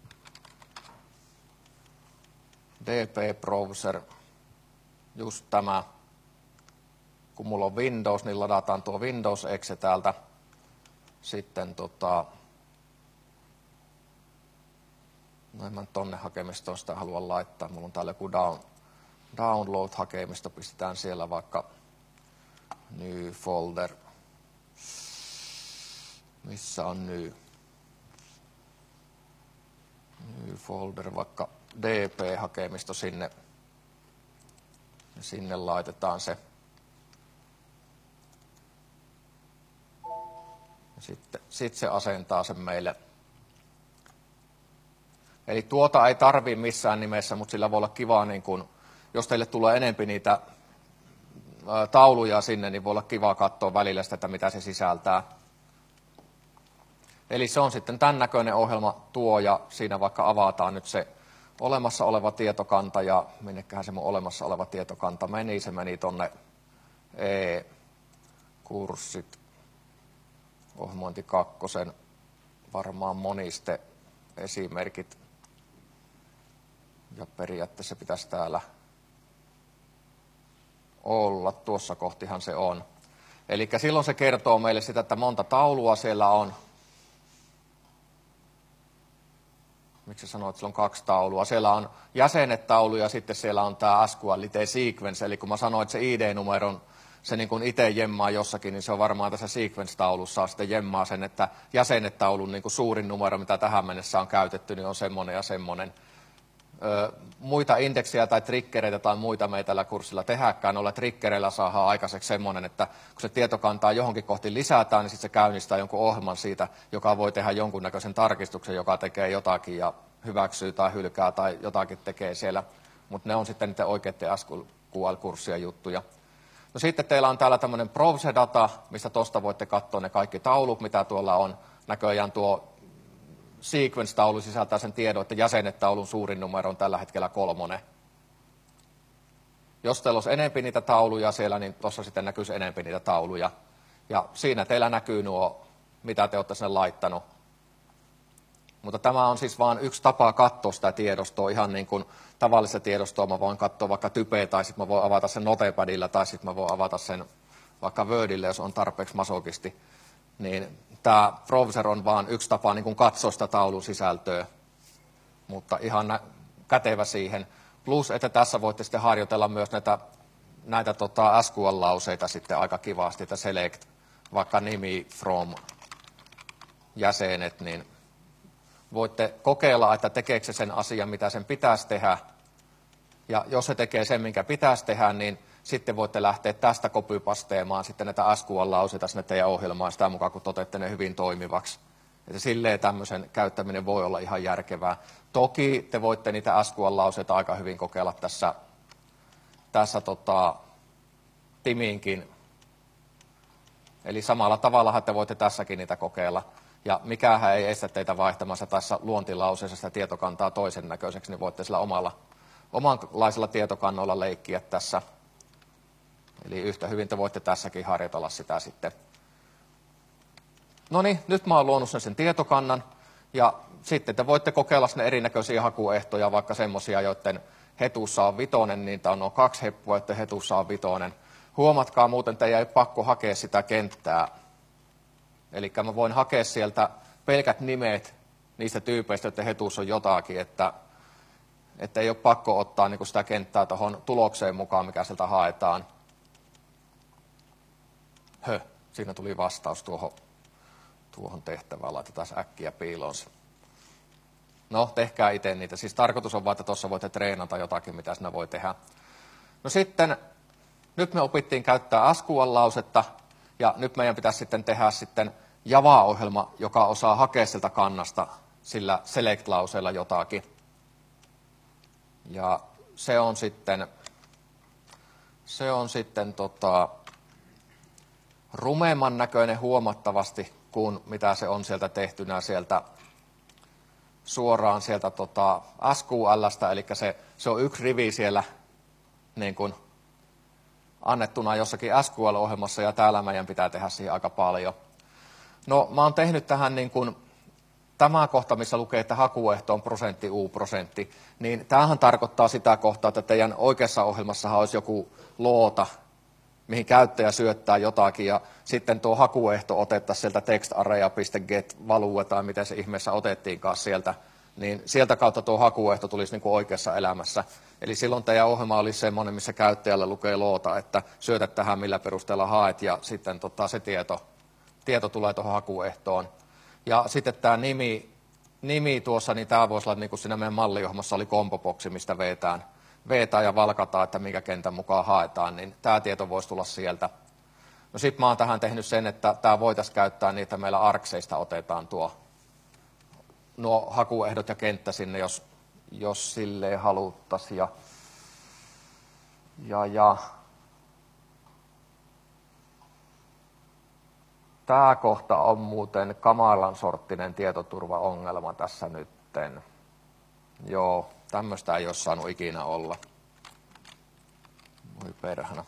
D P Browser, just tämä. Kun mulla on Windows, niin ladataan tuo Windows Exe täältä. Sitten tota, No en mä tonne hakemistoon sitä halua laittaa. Mulla on täällä joku down, download-hakemisto. Pistetään siellä vaikka new folder. Missä on new? New folder, vaikka D P-hakemisto sinne. Ja sinne laitetaan se. Ja sitten sit se asentaa sen meille. Eli tuota ei tarvii missään nimessä, mutta sillä voi olla kiva, niin kun, jos teille tulee enempi niitä ä, tauluja sinne, niin voi olla kiva katsoa välillä sitä, että mitä se sisältää. Eli se on sitten tämän näköinen ohjelma tuo, ja siinä vaikka avataan nyt se olemassa oleva tietokanta, ja minnekähän se mun olemassa oleva tietokanta meni, se meni tonne e-kurssit, ohjelmointi kakkosen, varmaan moniste, esimerkit, ja periaatteessa pitäisi täällä olla, tuossa kohtihan se on. Eli silloin se kertoo meille sitä, että monta taulua siellä on. Miksi sanoit, että siellä on kaksi taulua? Siellä on jäsenetaulu ja sitten siellä on tämä SQLite sequence, eli kun mä sanoin, että se I D-numeron se niin kuin itse jemmaa jossakin, niin se on varmaan tässä sequence-taulussa sitten jemmaa sen, että jäsenetaulun niin kuin suurin numero, mitä tähän mennessä on käytetty, niin on semmoinen ja semmoinen. Ö, muita indeksejä tai triggereitä tai muita me ei tällä kurssilla tehdäänkään ole. Triggereillä saadaan aikaiseksi semmoinen, että kun se tietokantaa johonkin kohti lisätään, niin sitten se käynnistää jonkun ohjelman siitä, joka voi tehdä jonkunnäköisen tarkistuksen, joka tekee jotakin ja hyväksyy tai hylkää tai jotakin tekee siellä. Mutta ne on sitten niiden oikeiden S Q L-kurssien juttuja. No sitten teillä on täällä tämmöinen browse-data, mistä tuosta voitte katsoa ne kaikki taulut, mitä tuolla on. Näköjään tuo sequence-taulu sisältää sen tiedon, että jäsenetaulun suurin numero on tällä hetkellä kolmonen. Jos teillä olisi enempi niitä tauluja siellä, niin tuossa sitten näkyisi enempi niitä tauluja. Ja siinä teillä näkyy nuo, mitä te olette sinne laittanut. Mutta tämä on siis vain yksi tapa katsoa sitä tiedostoa, ihan niin kuin tavallista tiedostoa. Mä voin katsoa vaikka typeä, tai sitten mä voin avata sen notepadilla, tai sitten mä voin avata sen vaikka Wordille, jos on tarpeeksi masokisti. Niin tämä browser on vain yksi tapa niin kuin katsoa sitä taulun sisältöä, mutta ihan nä- kätevä siihen. Plus, että tässä voitte sitten harjoitella myös näitä, näitä tota S Q L-lauseita sitten aika kivasti, että select, vaikka nimi, from, jäsenet, niin voitte kokeilla, että tekeekö se sen asian, mitä sen pitäisi tehdä. Ja jos se tekee sen, minkä pitäisi tehdä, niin sitten voitte lähteä tästä copypasteemaan sitten näitä S Q L-lauseita sinne teidän ohjelmaan sitä mukaan, kun totette ne hyvin toimivaksi. Että silleen tämmöisen käyttäminen voi olla ihan järkevää. Toki te voitte niitä S Q L-lauseita aika hyvin kokeilla tässä, tässä tota, Timinkin. Eli samalla tavalla te voitte tässäkin niitä kokeilla. Ja mikähän ei estä teitä vaihtamassa tässä luontilauseessa sitä tietokantaa toisen näköiseksi, niin voitte sillä omalla, omanlaisella tietokannolla leikkiä tässä. Eli yhtä hyvin te voitte tässäkin harjoitella sitä sitten. No niin, nyt mä oon luonut sen, sen tietokannan. Ja sitten te voitte kokeilla sinne erinäköisiä hakuehtoja, vaikka semmoisia, joiden hetussa on vitonen, niin tää on nuo kaksi heppua, joiden hetussa on vitonen. Huomatkaa muuten, että ei pakko hakea sitä kenttää. Eli mä voin hakea sieltä pelkät nimet niistä tyypeistä, joiden hetussa on jotakin, että, että ei ole pakko ottaa niin kuin sitä kenttää tuohon tulokseen mukaan, mikä sieltä haetaan. Hö, siinä tuli vastaus tuohon, tuohon tehtävään. Laitetaan äkkiä piiloon. No, tehkää itse niitä. Siis tarkoitus on vaan, että tuossa voitte treenata jotakin, mitä siinä voi tehdä. No sitten, nyt me opittiin käyttää S Q L-lausetta, ja nyt meidän pitäisi sitten tehdä sitten Java-ohjelma, joka osaa hakea sieltä kannasta sillä select-lauseella jotakin. Ja se on sitten, se on sitten tota, rumemman näköinen huomattavasti kuin mitä se on sieltä tehtynä sieltä suoraan sieltä tota S Q L:stä, eli se, se on yksi rivi siellä niin kuin annettuna jossakin S Q L-ohjelmassa, ja täällä meidän pitää tehdä siihen aika paljon. No, mä oon tehnyt tähän niin kuin tämä kohta, missä lukee, että hakuehto on prosentti U prosentti, niin tämähän tarkoittaa sitä kohtaa, että teidän oikeassa ohjelmassahan olisi joku loota, mihin käyttäjä syöttää jotakin, ja sitten tuo hakuehto otettaisiin sieltä textarray.get value, tai miten se ihmeessä otettiinkaan sieltä, niin sieltä kautta tuo hakuehto tulisi niin kuin oikeassa elämässä. Eli silloin teidän ohjelma olisi semmoinen, missä käyttäjälle lukee loota, että syötä tähän, millä perusteella haet, ja sitten tota, se tieto, tieto tulee tuohon hakuehtoon. Ja sitten tämä nimi, nimi tuossa, niin tämä voisi olla niin kuin siinä meidän malliohjelmassa oli kompoboksi, mistä vetään, vetään ja valkataan, että minkä kentän mukaan haetaan, niin tämä tieto voisi tulla sieltä. No sitten mä oon tähän tehnyt sen, että tämä voitaisiin käyttää niin, että meillä arkseista otetaan tuo, nuo hakuehdot ja kenttä sinne, jos, jos silleen haluttaisiin. Ja, ja, ja. Tämä kohta on muuten kamalan sorttinen tietoturvaongelma tässä nytten. Joo, tämmöistä ei ole saanut ikinä olla. Voi perhana.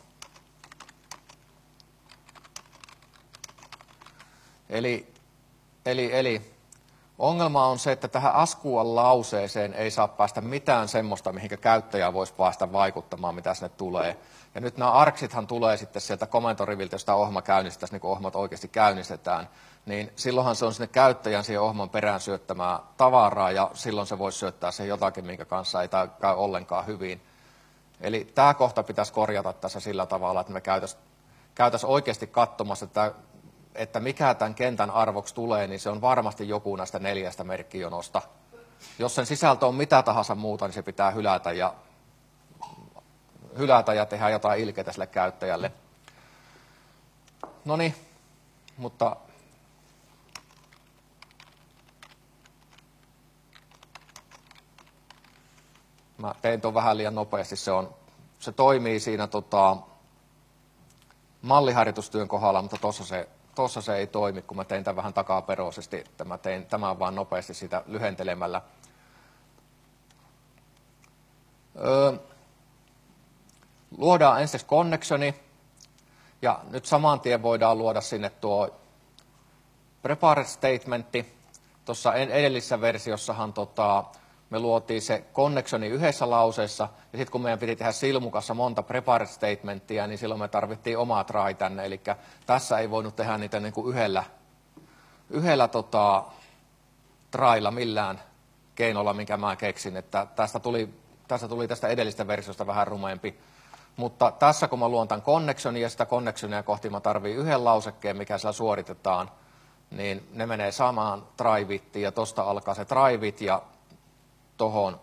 Eli, eli, eli ongelma on se, että tähän S Q L-lauseeseen ei saa päästä mitään semmoista, mihinkä käyttäjä voisi päästä vaikuttamaan, mitä sinne tulee. Ja nyt nämä arksithan tulee sitten sieltä komentoriviltä, jos tämä ohjelma käynnistetään, niin kun ohjelmat oikeasti käynnistetään, niin silloinhan se on sinne käyttäjän siihen ohjelman perään syöttämää tavaraa, ja silloin se voisi syöttää se jotakin, minkä kanssa ei käy ollenkaan hyvin. Eli tämä kohta pitäisi korjata tässä sillä tavalla, että me käytäisiin käytäisi oikeasti katsomassa, että että mikä tämän kentän arvoksi tulee, niin se on varmasti joku näistä neljästä merkkijonosta. Jos sen sisältö on mitä tahansa muuta, niin se pitää hylätä ja, hylätä ja tehdä jotain ilkeitä sille käyttäjälle. No niin, mutta mä tein tuon vähän liian nopeasti. Se, on, se toimii siinä tota, malliharjoitustyön kohdalla, mutta tuossa se Tuossa se ei toimi, kun mä tein tämän vähän takaperoisesti, että mä tein tämän vaan nopeasti sitä lyhentelemällä. Öö, luodaan ensiksi connectioni, ja nyt saman tien voidaan luoda sinne tuo prepared statementti. Tuossa edellisessä versiossahan tota, me luotiin se connectioni yhdessä lauseessa, ja sitten kun meidän piti tehdä silmukassa monta prepared statementtia, niin silloin me tarvittiin oma try tänne, eli tässä ei voinut tehdä niitä niin kuin yhdellä, yhdellä tota, trylla millään keinolla, minkä mä keksin, että tästä tuli, tästä tuli tästä edellisestä versiosta vähän rumeempi. Mutta tässä kun mä luon tämän connectionin ja sitä connectionia kohti mä tarviin yhden lausekkeen, mikä siellä suoritetaan, niin ne menee samaan try-bittiin, ja tosta alkaa se try-bit, ja tohon,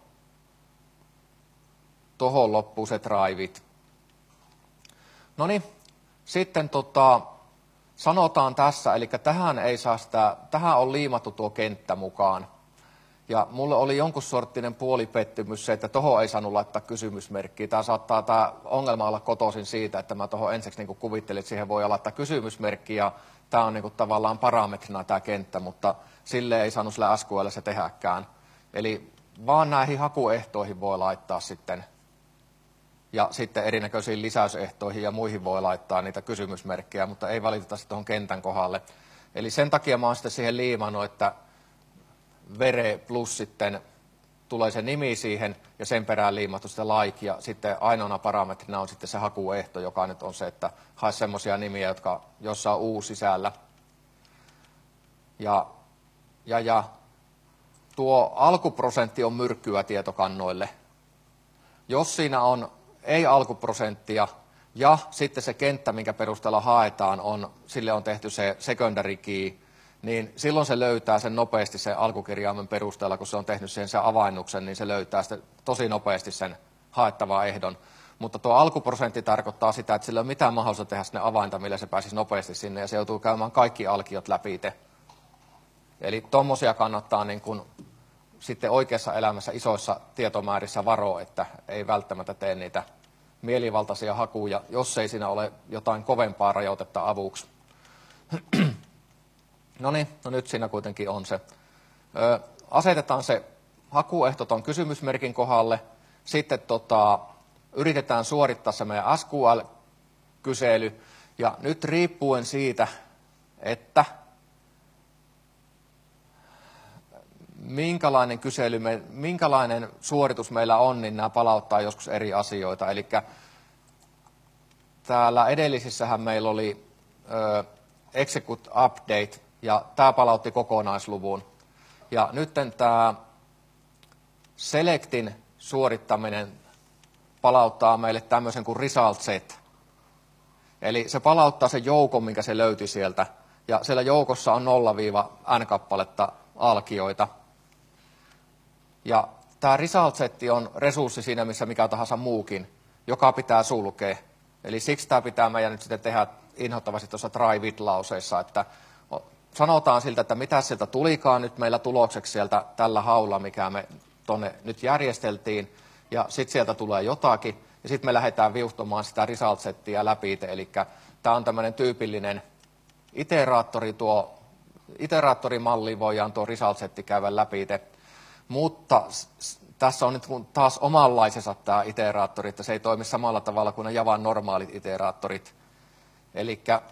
tohon loppuu se try-bit. No niin, sitten tota, sanotaan tässä, eli tähän, ei saa sitä, tähän on liimattu tuo kenttä mukaan. Ja mulle oli jonkun sorttinen puolipettymys se, että tohon ei saanut laittaa kysymysmerkkiä. Tämä saattaa tämä ongelma olla kotoisin siitä, että mä tohon ensiksi niin kuvittelin, että siihen voi laittaa kysymysmerkki, ja tämä on niin kuin tavallaan parametrina tämä kenttä, mutta sille ei saanut sillä S Q L:ssä tehdäkään. Eli vaan näihin hakuehtoihin voi laittaa sitten, ja sitten erinäköisiin lisäysehtoihin ja muihin voi laittaa niitä kysymysmerkkejä, mutta ei valitettavasti tuohon kentän kohdalle. Eli sen takia mä oon sitten siihen liimannut, että vere plus sitten tulee se nimi siihen, ja sen perään liimattu sitten like, ja sitten ainoana parametrina on sitten se hakuehto, joka nyt on se, että hae semmoisia nimiä, jotka, jossa on U sisällä. Ja, ja, ja tuo alkuprosentti on myrkkyä tietokannoille. Jos siinä on ei-alkuprosenttia ja sitten se kenttä, minkä perusteella haetaan, on, sille on tehty se secondary key, niin silloin se löytää sen nopeasti sen alkukirjaimen perusteella, kun se on tehnyt siihen sen avainnuksen, niin se löytää sitten tosi nopeasti sen haettavan ehdon. Mutta tuo alkuprosentti tarkoittaa sitä, että sillä ei ole mitään mahdollista tehdä sinne avainta, millä se pääsisi nopeasti sinne, ja se joutuu käymään kaikki alkiot läpi itse. Eli tuommoisia kannattaa niin kun sitten oikeassa elämässä isoissa tietomäärissä varoa, että ei välttämättä tee niitä mielivaltaisia hakuja, jos ei siinä ole jotain kovempaa rajoitetta avuksi. No niin, no nyt siinä kuitenkin on se. Ö, asetetaan se hakuehto tuon kysymysmerkin kohdalle, sitten tota, yritetään suorittaa se meidän S Q L-kysely, ja nyt riippuen siitä, että minkälainen kysely, me, minkälainen suoritus meillä on, niin nämä palauttaa joskus eri asioita. Eli täällä edellisissähän meillä oli ö, execute update, ja tämä palautti kokonaisluvun. Ja nyt tämä selectin suorittaminen palauttaa meille tämmöisen kuin result set. Eli se palauttaa sen joukon, minkä se löytyi sieltä. Ja siellä joukossa on nolla n kappaletta alkioita. Ja tämä result set on resurssi siinä, missä mikä tahansa muukin, joka pitää sulkea. Eli siksi tämä pitää meidän nyt sitten tehdä inhottavasti tuossa try with-lauseessa, että sanotaan siltä, että mitä sieltä tulikaan nyt meillä tulokseksi sieltä tällä haulla, mikä me tuonne nyt järjesteltiin, ja sitten sieltä tulee jotakin, ja sitten me lähdetään viuhtomaan sitä result settiä läpi, eli tämä on tämmöinen tyypillinen iteraattori, tuo iteraattorimalli voidaan tuo result setti käydä läpi, mutta tässä on nyt taas omanlaisensa tämä iteraattori, että se ei toimi samalla tavalla kuin ne Javan normaalit iteraattorit. Elikkä,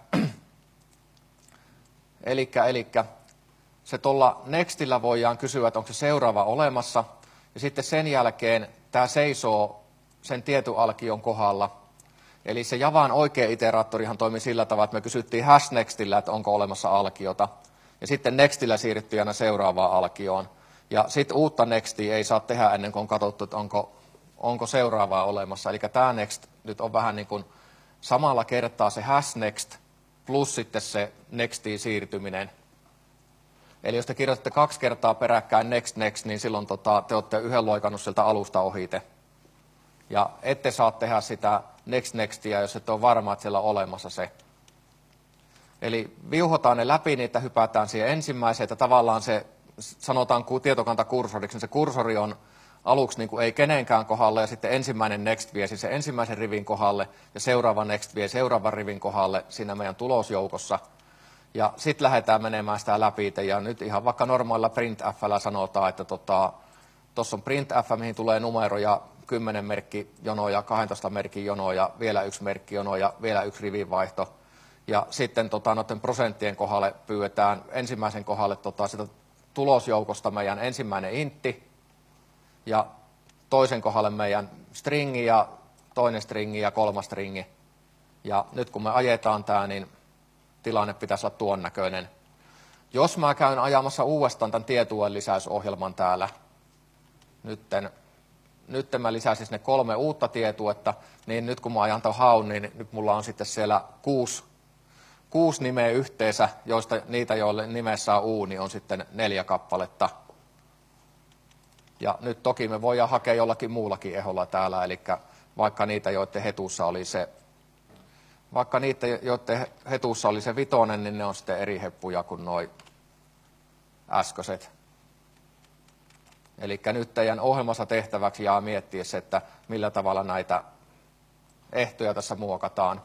elikkä, elikkä se tuolla nextillä voidaan kysyä, että onko se seuraava olemassa, ja sitten sen jälkeen tämä seisoo sen tietyalkion kohdalla. Eli se Javan oikea iteraattorihan toimi sillä tavalla, että me kysyttiin hash nextillä, että onko olemassa alkiota, ja sitten nextillä siirryttiin aina seuraavaan alkioon. Ja sitten uutta nextia ei saa tehdä ennen kuin on katsottu, että onko, onko seuraavaa olemassa. Eli tämä next nyt on vähän niin kuin samalla kertaa se hash next plus sitten se nextiin siirtyminen. Eli jos te kirjoitatte kaksi kertaa peräkkäin next next, niin silloin tota, te olette yhden loikannut sieltä alusta ohite. Ja ette saa tehdä sitä next nextia, jos ette ole varma, että siellä on olemassa se. Eli viuhotaan ne läpi, niin että hypätään siihen ensimmäiseen, että tavallaan se sanotaan tietokantakursoriksi, niin se kursori on aluksi niin kuin ei kenenkään kohdalle, ja sitten ensimmäinen next vie se ensimmäisen rivin kohdalle, ja seuraava next vie seuraavan rivin kohdalle siinä meidän tulosjoukossa. Ja sitten lähdetään menemään sitä läpi, ja nyt ihan vaikka normaalilla printf:llä sanotaan, että tuossa tota, on printf, mihin tulee numeroja, kymmenen merkki jonoja, kaksitoista merkin jonoja, vielä yksi merkki jonoja, vielä yksi rivinvaihto. Ja sitten tota, noiden prosenttien kohdalle pyydetään ensimmäisen kohdalle tota, sitä tulosjoukosta meidän ensimmäinen intti, ja toisen kohdalle meidän stringi ja toinen stringi ja kolmas stringi. Ja nyt kun me ajetaan tämä, niin tilanne pitäisi olla tuon näköinen. Jos mä käyn ajamassa uudestaan tämän tietuen lisäysohjelman täällä, nytten, nytten mä lisäsin sinne kolme uutta tietuetta, niin nyt kun mä ajan tämän haun, niin nyt mulla on sitten siellä kuusi, kuusi nimeä yhteensä, joista niitä, joille nimessä on U, niin on sitten neljä kappaletta. Ja nyt toki me voidaan hakea jollakin muullakin eholla täällä, eli vaikka niitä, joiden hetussa oli se, vaikka niitä, joiden hetussa oli se vitonen, niin ne on sitten eri heppuja kuin noi äskeiset. Eli nyt teidän ohjelmassa tehtäväksi jää miettiä se, että millä tavalla näitä ehtoja tässä muokataan.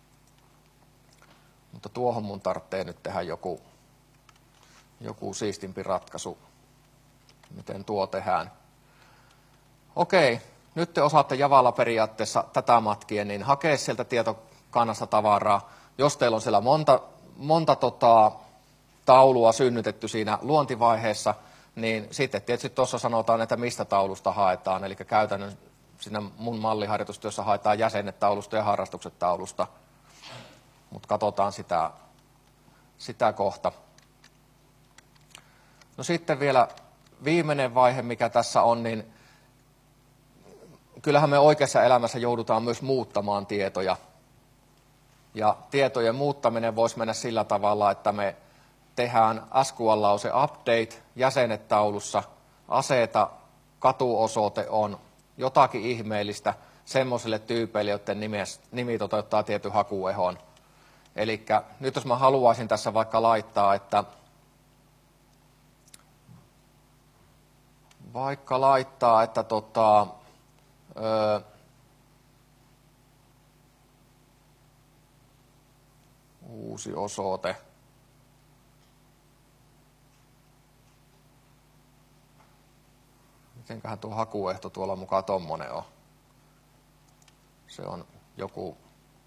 Mutta tuohon mun tarvitsee nyt tehdä joku, joku siistimpi ratkaisu, miten tuo tehdään. Okei, nyt te osaatte Javalla periaatteessa tätä matkia, niin hakea sieltä tietokannasta tavaraa. Jos teillä on siellä monta, monta tota, taulua synnytetty siinä luontivaiheessa, niin sitten tietysti tuossa sanotaan, että mistä taulusta haetaan. Eli käytännön siinä mun malliharjoitustyössä haetaan jäsenet taulusta ja harrastukset taulusta. Mutta katsotaan sitä, sitä kohta. No sitten vielä viimeinen vaihe, mikä tässä on, niin kyllähän me oikeassa elämässä joudutaan myös muuttamaan tietoja. Ja tietojen muuttaminen voisi mennä sillä tavalla, että me tehdään S Q L-lause update jäsenet taulussa, aseta katuosoite on jotakin ihmeellistä semmoisille tyypeille, joiden nimi toteuttaa tietyn hakuehon. Eli nyt jos mä haluaisin tässä vaikka laittaa, että vaikka laittaa, että tota, öö, uusi osoite. Mitenköhän tuo hakuehto tuolla mukaan tommonen on? Se on joku,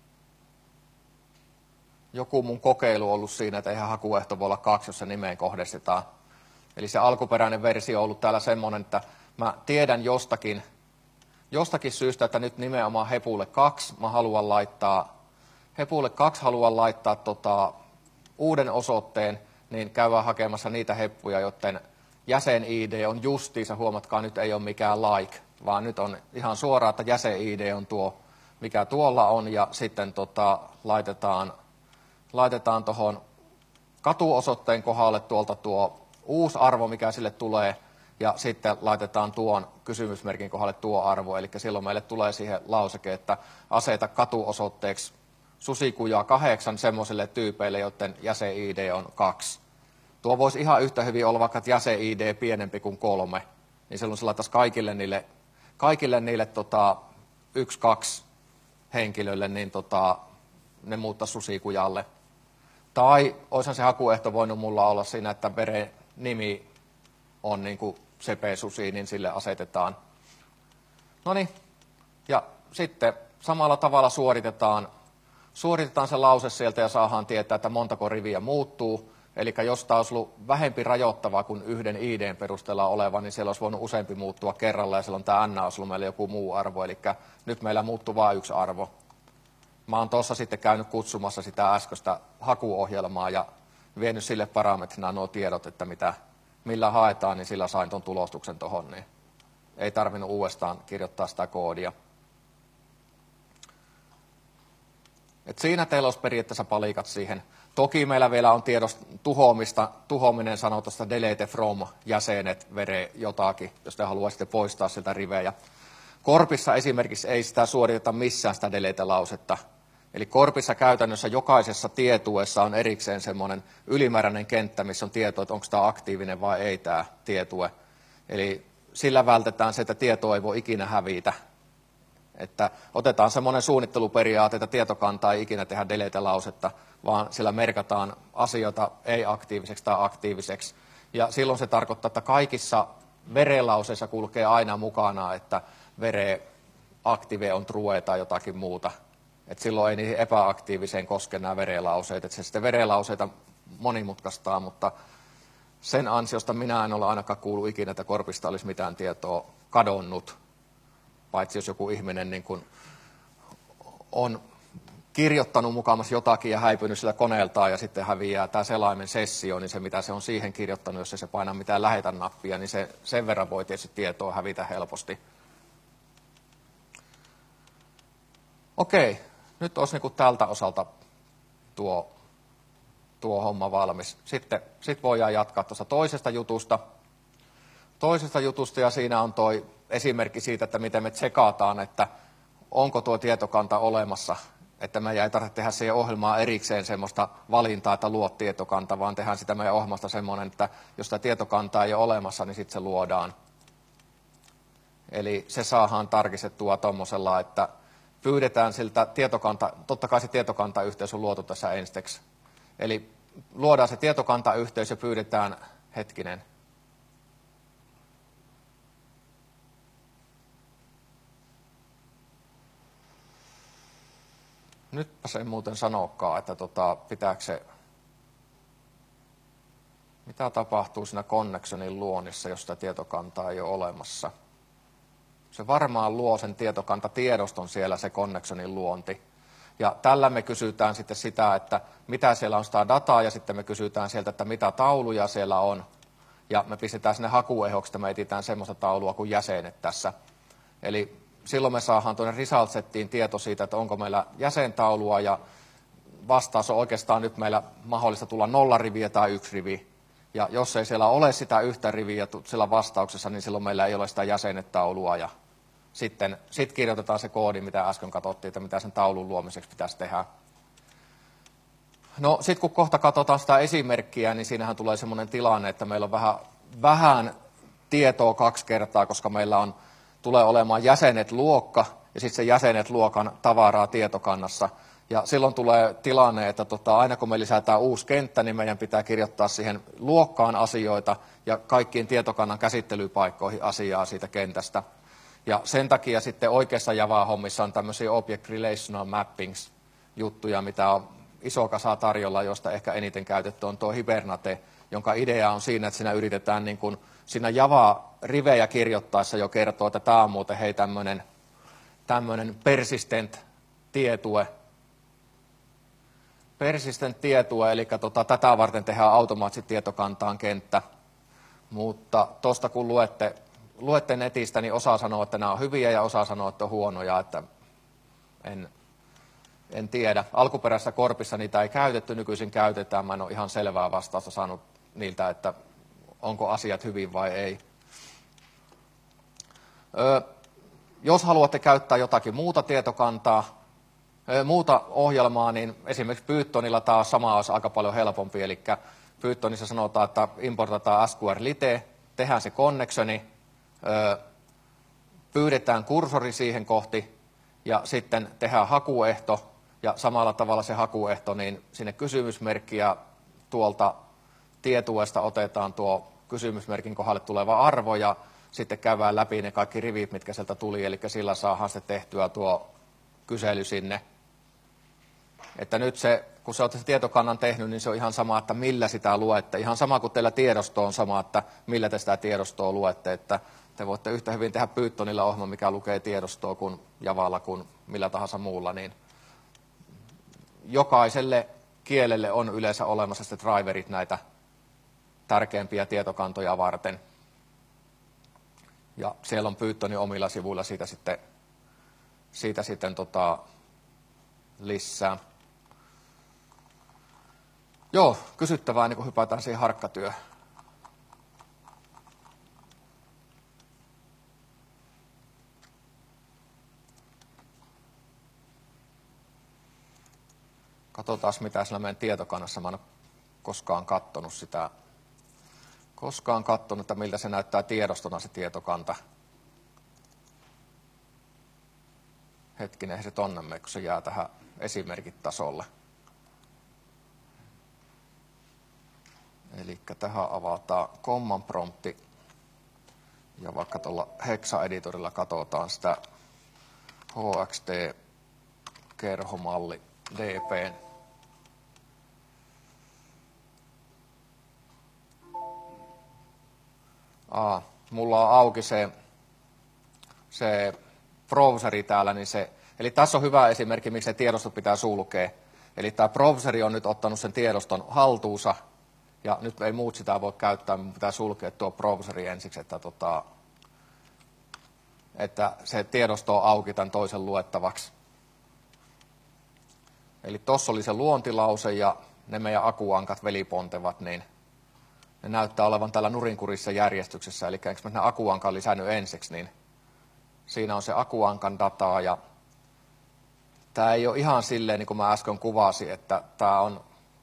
joku mun kokeilu ollut siinä, että eihän hakuehto voi olla kaksi, jos se nimeen kohdistetaan. Eli se alkuperäinen versio on ollut täällä semmoinen, että mä tiedän jostakin, jostakin syystä, että nyt nimenomaan hepulle kaksi mä haluan laittaa, hepulle kaksi haluan laittaa tota, uuden osoitteen, niin käydään hakemassa niitä heppuja, joten jäsen-I D on justiinsa, huomatkaa, nyt ei ole mikään like, vaan nyt on ihan suoraan, että jäsen-I D on tuo, mikä tuolla on, ja sitten tota, laitetaan laitetaan tuohon katuosoitteen kohdalle tuolta tuo uusi arvo, mikä sille tulee, ja sitten laitetaan tuon kysymysmerkin kohdalle tuo arvo, eli silloin meille tulee siihen lauseke, että aseta katuosoitteeksi susikuja kahdeksan semmoisille tyypeille, joiden jäsen-I D on kaksi. Tuo voisi ihan yhtä hyvin olla vaikka jäsen-I D pienempi kuin kolme, niin silloin se laitaisi kaikille niille, kaikille niille tota, yksi, kaksi henkilölle, niin tota, ne muuttaisi susikujalle. Tai olisihan se hakuehto voinut mulla olla siinä, että veren nimi on niin kuin sepe-susi, niin sille asetetaan. No niin, ja sitten samalla tavalla suoritetaan, suoritetaan se lause sieltä ja saadaan tietää, että montako riviä muuttuu. Eli jos tämä olisi ollut vähempi rajoittava kuin yhden I D:n perusteella oleva, niin siellä olisi voinut useampi muuttua kerralla ja silloin tämä N olisi ollut meillä joku muu arvo. Eli nyt meillä muuttuu vain yksi arvo. Mä oon tuossa sitten käynyt kutsumassa sitä äskeistä hakuohjelmaa ja vienyt sille parametrina nuo tiedot, että mitä, millä haetaan, niin sillä sain tuon tulostuksen tuohon, niin ei tarvinnut uudestaan kirjoittaa sitä koodia. Et siinä teillä olisi periaatteessa palikat siihen. Toki meillä vielä on tiedosta tuhoamista. Tuhoaminen sanoo tuosta delete from jäsenet, vere jotakin, jos te haluaisitte poistaa sieltä rivejä. Korpissa esimerkiksi ei sitä suoriteta missään sitä delete-lausetta. Eli Korpissa käytännössä jokaisessa tietuessa on erikseen semmoinen ylimääräinen kenttä, missä on tieto, että onko tämä aktiivinen vai ei tämä tietue. Eli sillä vältetään se, että tieto ei voi ikinä hävitä. Että otetaan semmoinen suunnitteluperiaate, että tietokantaa ei ikinä tehdä delete-lausetta, vaan sillä merkataan asioita ei-aktiiviseksi tai aktiiviseksi. Ja silloin se tarkoittaa, että kaikissa verelauseissa kulkee aina mukana, että vere active on true tai jotakin muuta. Et silloin ei niihin epäaktiiviseen koske nämä verelauseet. Et se sitten verelauseita monimutkaistaa, mutta sen ansiosta minä en ole ainakaan kuullut ikinä, että Korpista olisi mitään tietoa kadonnut. Paitsi jos joku ihminen niin kun on kirjoittanut mukaamassa jotakin ja häipynyt sillä koneeltaan ja sitten häviää tämä selaimen sessio, niin se mitä se on siihen kirjoittanut, jos ei se paina mitään lähetä nappia, niin se, sen verran voi tietysti tietoa hävitä helposti. Okei, nyt olisi niin kuin tältä osalta tuo, tuo homma valmis. Sitten sit voidaan jatkaa tuosta toisesta jutusta. Toisesta jutusta ja siinä on tuo esimerkki siitä, että miten me tsekataan, että onko tuo tietokanta olemassa. Että me ei tarvitse tehdä siihen ohjelmaan erikseen semmoista valintaa, että luot tietokanta, vaan tehdään sitä meidän ohjelmasta semmoinen, että jos sitä tietokantaa ei ole olemassa, niin sitten se luodaan. Eli se saadaan tarkistettua tuommoisella, että pyydetään siltä tietokanta, totta kai se tietokantayhteys on luotu tässä ensiksi. Eli luodaan se tietokantayhteys ja pyydetään, hetkinen, nytpä se ei muuten sanokaan, että tota, pitääkö se, mitä tapahtuu siinä connectionin luonnissa, jos sitä tietokantaa ei ole olemassa. Se varmaan luo sen tietokantatiedoston siellä, se connectionin luonti. Ja tällä me kysytään sitten sitä, että mitä siellä on sitä dataa, ja sitten me kysytään sieltä, että mitä tauluja siellä on. Ja me pistetään sinne hakuehoksi, että me etsitään semmoista taulua kuin jäsenet tässä. Eli silloin me saadaan tuonne result settiin tieto siitä, että onko meillä jäsentaulua, ja vastaus on oikeastaan nyt meillä mahdollista tulla nolla riviä tai yksi rivi. Ja jos ei siellä ole sitä yhtä riviä siellä vastauksessa, niin silloin meillä ei ole sitä jäsenetaulua. Ja sitten sit kirjoitetaan se koodi, mitä äsken katsottiin, että mitä sen taulun luomiseksi pitäisi tehdä. No sitten kun kohta katsotaan sitä esimerkkiä, niin siinähän tulee semmoinen tilanne, että meillä on vähän, vähän tietoa kaksi kertaa, koska meillä on, tulee olemaan jäsenet luokka ja sitten se jäsenet luokan tavaraa tietokannassa. Ja silloin tulee tilanne, että tota, aina kun me lisätään uusi kenttä, niin meidän pitää kirjoittaa siihen luokkaan asioita ja kaikkiin tietokannan käsittelypaikkoihin asiaa siitä kentästä. Ja sen takia sitten oikeassa Java-hommissa on tämmöisiä Object Relational Mappings juttuja, mitä on iso kasa tarjolla, josta ehkä eniten käytetty on tuo Hibernate, jonka idea on siinä, että siinä yritetään niin kuin siinä Java-rivejä kirjoittaessa jo kertoa, että tämä on muuten hei tämmöinen, tämmöinen persistent tietue, persistent tietue, eli tota, tätä varten tehdään automaattisesti tietokantaan kenttä. Mutta tuosta kun luette, luette netistä, niin osa sanoo, että nämä on hyviä ja osa sanoo, että on huonoja, että en, en tiedä. Alkuperäisessä korpissa niitä ei käytetty, nykyisin käytetään. Mä en ole ihan selvää vastausta saanut niiltä, että onko asiat hyvin vai ei. Ö, jos haluatte käyttää jotakin muuta tietokantaa, ö, muuta ohjelmaa, niin esimerkiksi Pythonilla taas sama olisi aika paljon helpompi. Eli Pythonissa sanotaan, että importataan S Q L Lite, tehdään se connectioni, ö, pyydetään kursori siihen kohti ja sitten tehdään hakuehto. Ja samalla tavalla se hakuehto, niin sinne kysymysmerkki ja tuolta tietuesta otetaan tuo kysymysmerkin kohdalle tuleva arvo ja sitten käydään läpi ne kaikki rivit, mitkä sieltä tuli, eli sillä saadaan sitten tehtyä tuo kysely sinne. Että nyt se, kun sä olette tietokannan tehnyt, niin se on ihan sama, että millä sitä luette. Ihan sama kuin teillä tiedosto on sama, että millä te sitä tiedostoa luette. Että te voitte yhtä hyvin tehdä Pythonilla ohjelma, mikä lukee tiedostoa kuin Javalla kuin millä tahansa muulla, niin jokaiselle kielelle on yleensä olemassa sitten driverit näitä tärkeimpiä tietokantoja varten. Ja siellä on Pythonin omilla sivuilla siitä sitten, siitä sitten tota lisää. Joo, kysyttävää ennen kuin hypätään siihen harkkatyöhön. Katsotaan, mitä siellä meidän tietokannassa. Mä en ole koskaan katsonut sitä. Koskaan katsonut, että miltä se näyttää tiedostona se tietokanta. Hetkinen, eihän se tonne mene, kun se jää tähän esimerkitasolle. Eli tähän avataan command prompti. Ja vaikka tuolla Hexa-editorilla katsotaan sitä H X T-kerhomalli D P. Aa, mulla on auki se, se browseri täällä, niin se, eli tässä on hyvä esimerkki, miksi se tiedosto pitää sulkea. Eli tämä browseri on nyt ottanut sen tiedoston haltuunsa, ja nyt ei muut sitä voi käyttää, mutta pitää sulkea tuo browseri ensiksi, että, tota, että se tiedosto on auki tämän toisen luettavaksi. Eli tuossa oli se luontilause ja ne meidän akuankat velipontevat, niin ne näyttää olevan täällä nurinkurissa järjestyksessä. Eli eikö mä akuankan lisännyt ensiksi, niin siinä on se akuankan dataa. Ja tämä ei ole ihan silleen, niin kuin mä äsken kuvasin, että tämä on...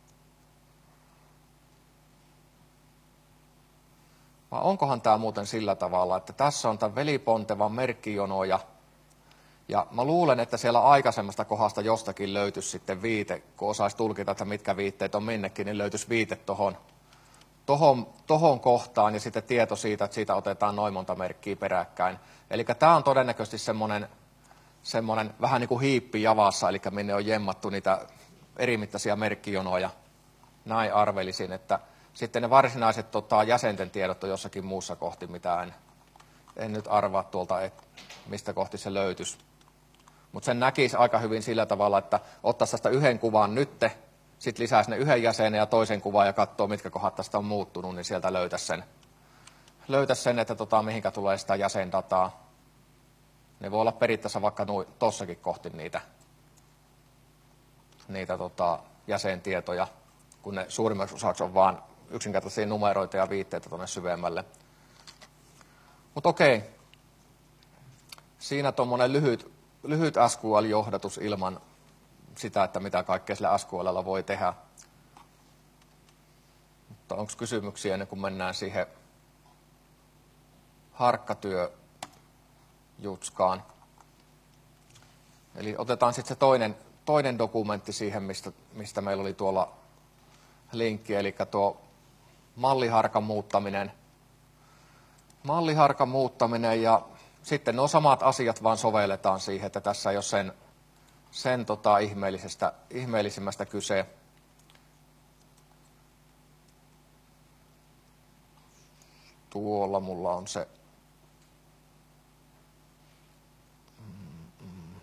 Vai onkohan tämä muuten sillä tavalla, että tässä on tämän velipontevan merkkijonoja. Ja mä luulen, että siellä aikaisemmasta kohdasta jostakin löytyisi sitten viite, kun osaisi tulkita, että mitkä viitteet on minnekin, niin löytyisi viite tohon, tohon, tohon kohtaan ja sitten tieto siitä, että siitä otetaan noin monta merkkiä peräkkäin. Eli tämä on todennäköisesti semmoinen, semmoinen vähän niin kuin hiippi Javassa, eli minne on jemmattu niitä erimittaisia merkkijonoja. Näin arvelisin, että sitten ne varsinaiset tota, jäsenten tiedot on jossakin muussa kohti, mitä en, en nyt arvaa tuolta, et, mistä kohti se löytyisi. Mutta sen näkisi aika hyvin sillä tavalla, että ottaisi tästä yhden kuvan nytte, sitten lisäisi ne yhden jäsenen ja toisen kuvan ja katsoo, mitkä kohdat tästä on muuttunut, niin sieltä löytäisi sen, löytäisi sen että tota, mihinkä tulee sitä jäsendataa. Ne voi olla perittäessä vaikka tuossakin kohti niitä, niitä tota, jäsentietoja, kun ne suurimmaksi osaksi on vain yksinkertaisia numeroita ja viitteitä tuonne syvemmälle. Mutta okei, siinä tuommoinen lyhyt, lyhyt S Q L-johdatus ilman sitä, että mitä kaikkea sillä S Q L:llä voi tehdä. Mutta onko kysymyksiä ennen kuin mennään siihen harkkatyöjutskaan? Eli otetaan sitten se toinen, toinen dokumentti siihen, mistä, mistä meillä oli tuolla linkki, eli tuo malliharkan muuttaminen. Malliharkan muuttaminen ja sitten nuo samat asiat vaan sovelletaan siihen, että tässä ei ole sen, sen tota ihmeellisestä, ihmeellisimmästä kyse. Tuolla mulla on se. Mm-mm.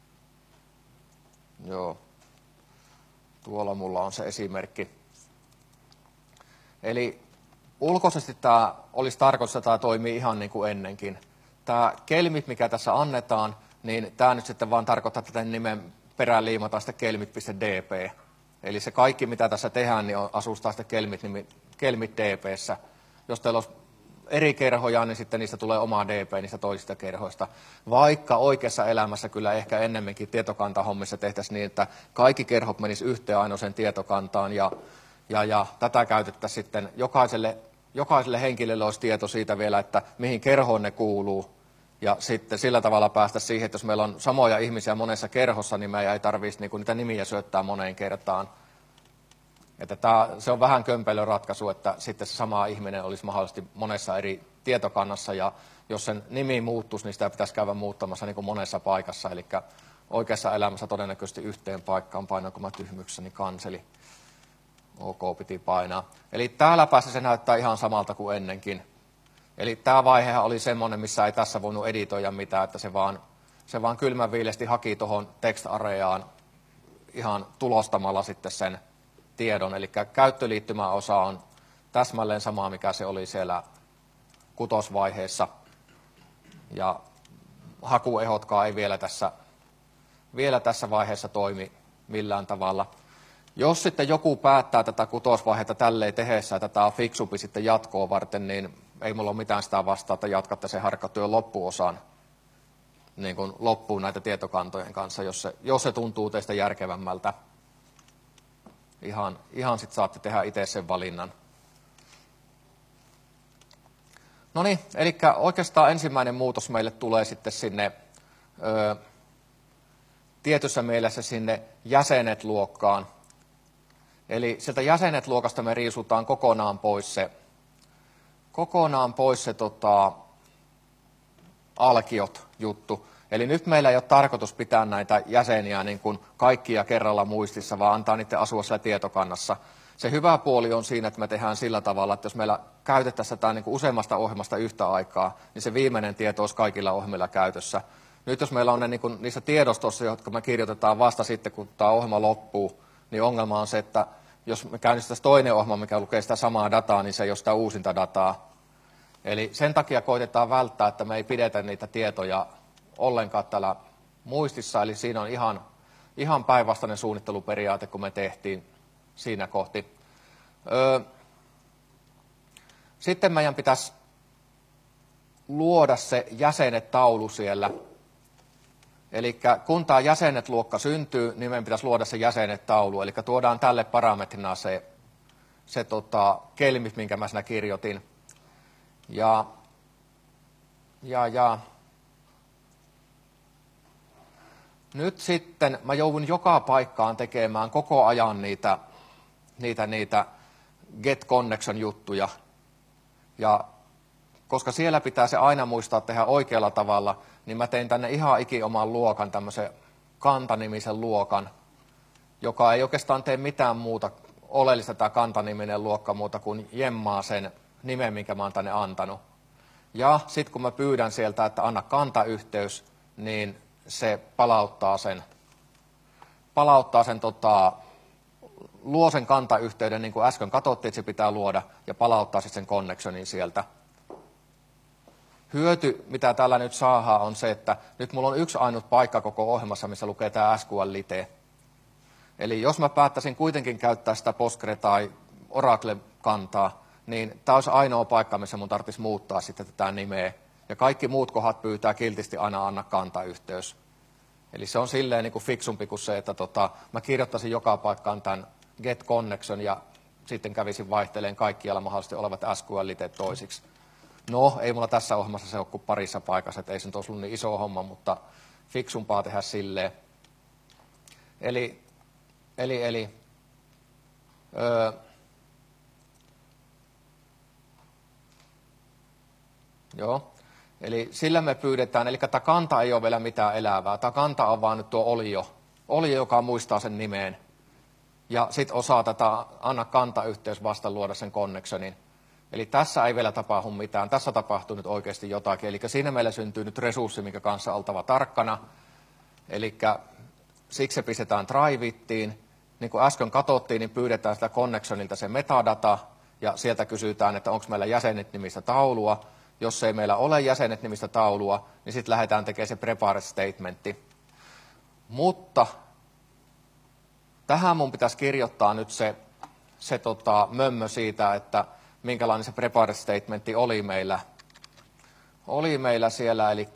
Joo. Tuolla mulla on se esimerkki. Eli ulkoisesti tämä olisi tarkoitus, että tämä toimii ihan niin kuin ennenkin. Tämä kelmit, mikä tässä annetaan, niin tämä nyt sitten vaan tarkoittaa, että tämän nimen perään liimataan sitten kelmit piste d p. Eli se kaikki, mitä tässä tehdään, niin asustaa sitten kelmit, kelmit D P:ssä. Jos teillä olisi eri kerhoja, niin sitten niistä tulee oma D P niistä toisista kerhoista. Vaikka oikeassa elämässä kyllä ehkä ennemminkin tietokantahommissa tehtäisiin niin, että kaikki kerhot menisivät yhteen ainoaseen tietokantaan ja, ja, ja tätä käytettäisiin sitten jokaiselle, jokaiselle henkilölle olisi tieto siitä vielä, että mihin kerhoon ne kuuluu. Ja sitten sillä tavalla päästä siihen, että jos meillä on samoja ihmisiä monessa kerhossa, niin meidän ei tarvitsisi niinku niitä nimiä syöttää moneen kertaan. Että tämä, se on vähän kömpelö ratkaisu, että sitten se sama ihminen olisi mahdollisesti monessa eri tietokannassa, ja jos sen nimi muuttuisi, niin sitä pitäisi käydä muuttamassa niin kuin monessa paikassa. Eli oikeassa elämässä todennäköisesti yhteen paikkaan, painanko mä tyhmykseni kanseli. OK, piti painaa. Eli täällä päässä se näyttää ihan samalta kuin ennenkin. Eli tämä vaihehan oli semmoinen, missä ei tässä voinut editoida mitään, että se vaan, se vaan kylmänviilesti haki tuohon text-areaan ihan tulostamalla sitten sen tiedon. Eli käyttöliittymäosa on täsmälleen sama, mikä se oli siellä kutosvaiheessa. Ja hakuehotkaan ei vielä tässä, vielä tässä vaiheessa toimi millään tavalla. Jos sitten joku päättää tätä kutosvaihetta tälleen tehdessä, että tämä on fiksumpi sitten jatkoa varten, niin ei mulla ole mitään sitä vastaa, että jatkatte sen harkkatyön loppuosan niin kuin loppuun näitä tietokantojen kanssa, jos se, jos se tuntuu teistä järkevämmältä. Ihan, ihan sitten saatte tehdä itse sen valinnan. No niin, eli oikeastaan ensimmäinen muutos meille tulee sitten sinne ö, tietyssä mielessä sinne jäsenet-luokkaan. Eli sieltä jäsenet-luokasta me riisutaan kokonaan pois se, kokonaan pois se tota, alkiot-juttu. Eli nyt meillä ei ole tarkoitus pitää näitä jäseniä niin kuin kaikkia kerralla muistissa, vaan antaa niiden asua siellä tietokannassa. Se hyvä puoli on siinä, että me tehdään sillä tavalla, että jos meillä käytettäisiin tätä niin kuin useammasta ohjelmasta yhtä aikaa, niin se viimeinen tieto olisi kaikilla ohjelmilla käytössä. Nyt jos meillä on ne niin kuin niissä tiedostossa, jotka me kirjoitetaan vasta sitten, kun tämä ohjelma loppuu, niin ongelma on se, että jos me käynnistäisiin toinen ohjelma, mikä lukee sitä samaa dataa, niin se ei ole sitä uusinta dataa. Eli sen takia koitetaan välttää, että me ei pidetä niitä tietoja ollenkaan täällä muistissa. Eli siinä on ihan, ihan päinvastainen suunnitteluperiaate, kun me tehtiin siinä kohti. Öö, sitten meidän pitäisi luoda se jäsenet-taulu siellä. Eli kun tämä jäsenet-luokka syntyy, niin meidän pitäisi luoda se jäsenet-taulu. Eli tuodaan tälle parametrina se, se tota, kelmit, minkä mä siinä kirjoitin. Ja, ja, ja. Nyt sitten mä joudun joka paikkaan tekemään koko ajan niitä, niitä, niitä get connection juttuja. Ja koska siellä pitää se aina muistaa tehdä oikealla tavalla, niin mä tein tänne ihan ikioman luokan, tämmöisen kantanimisen luokan, joka ei oikeastaan tee mitään muuta oleellista tämä kantaniminen luokka muuta kuin jemmaa sen nimen, minkä mä oon tänne antanut. Ja sitten kun mä pyydän sieltä, että anna kantayhteys, niin se palauttaa sen, palauttaa sen tota, luo sen kantayhteyden, niin kuin äsken katsottiin, että se pitää luoda, ja palauttaa sitten sen connectionin sieltä. Hyöty, mitä täällä nyt saadaan, on se, että nyt mulla on yksi ainut paikka koko ohjelmassa, missä lukee tämä S Q L-lite. Eli jos mä päättäisin kuitenkin käyttää sitä Postgre- tai Oracle-kantaa, niin tämä olisi ainoa paikka, missä mun tarvitsisi muuttaa sitten tätä nimeä. Ja kaikki muut kohdat pyytää kiltisti aina anna kantayhteys. Eli se on silleen niin kuin fiksumpi kuin se, että tota, mä kirjoittaisin joka paikkaan tämän get connection ja sitten kävisin vaihteleen kaikkialla mahdollisesti olevat S Q L-liteet toisiksi. No, ei mulla tässä ohjelmassa se ole kuin parissa paikassa, että ei se nyt olisi ollut niin iso homma, mutta fiksumpaa tehdä silleen. Eli, eli, eli öö, joo, eli sillä me pyydetään, eli tämä kanta ei ole vielä mitään elävää, tämä kanta on vaan nyt tuo olio, olio, joka muistaa sen nimeen, ja sitten osaa tätä anna kantayhteys vasta luoda sen connectionin. Eli tässä ei vielä tapahdu mitään, tässä tapahtuu nyt oikeasti jotakin, eli siinä meillä syntyy nyt resurssi, minkä kanssa on oltava tarkkana, eli siksi se pistetään try-vittiin, niin kuin äsken katsottiin, niin pyydetään sitä connectionilta se metadata, ja sieltä kysytään, että onko meillä jäsenet nimistä taulua. Jos ei meillä ole jäsenet nimistä taulua, niin sitten lähdetään tekemään se prepare statementti. Mutta tähän mun pitäisi kirjoittaa nyt se, se tota, mömmö siitä, että minkälainen se prepare statementti oli meillä, oli meillä siellä, eli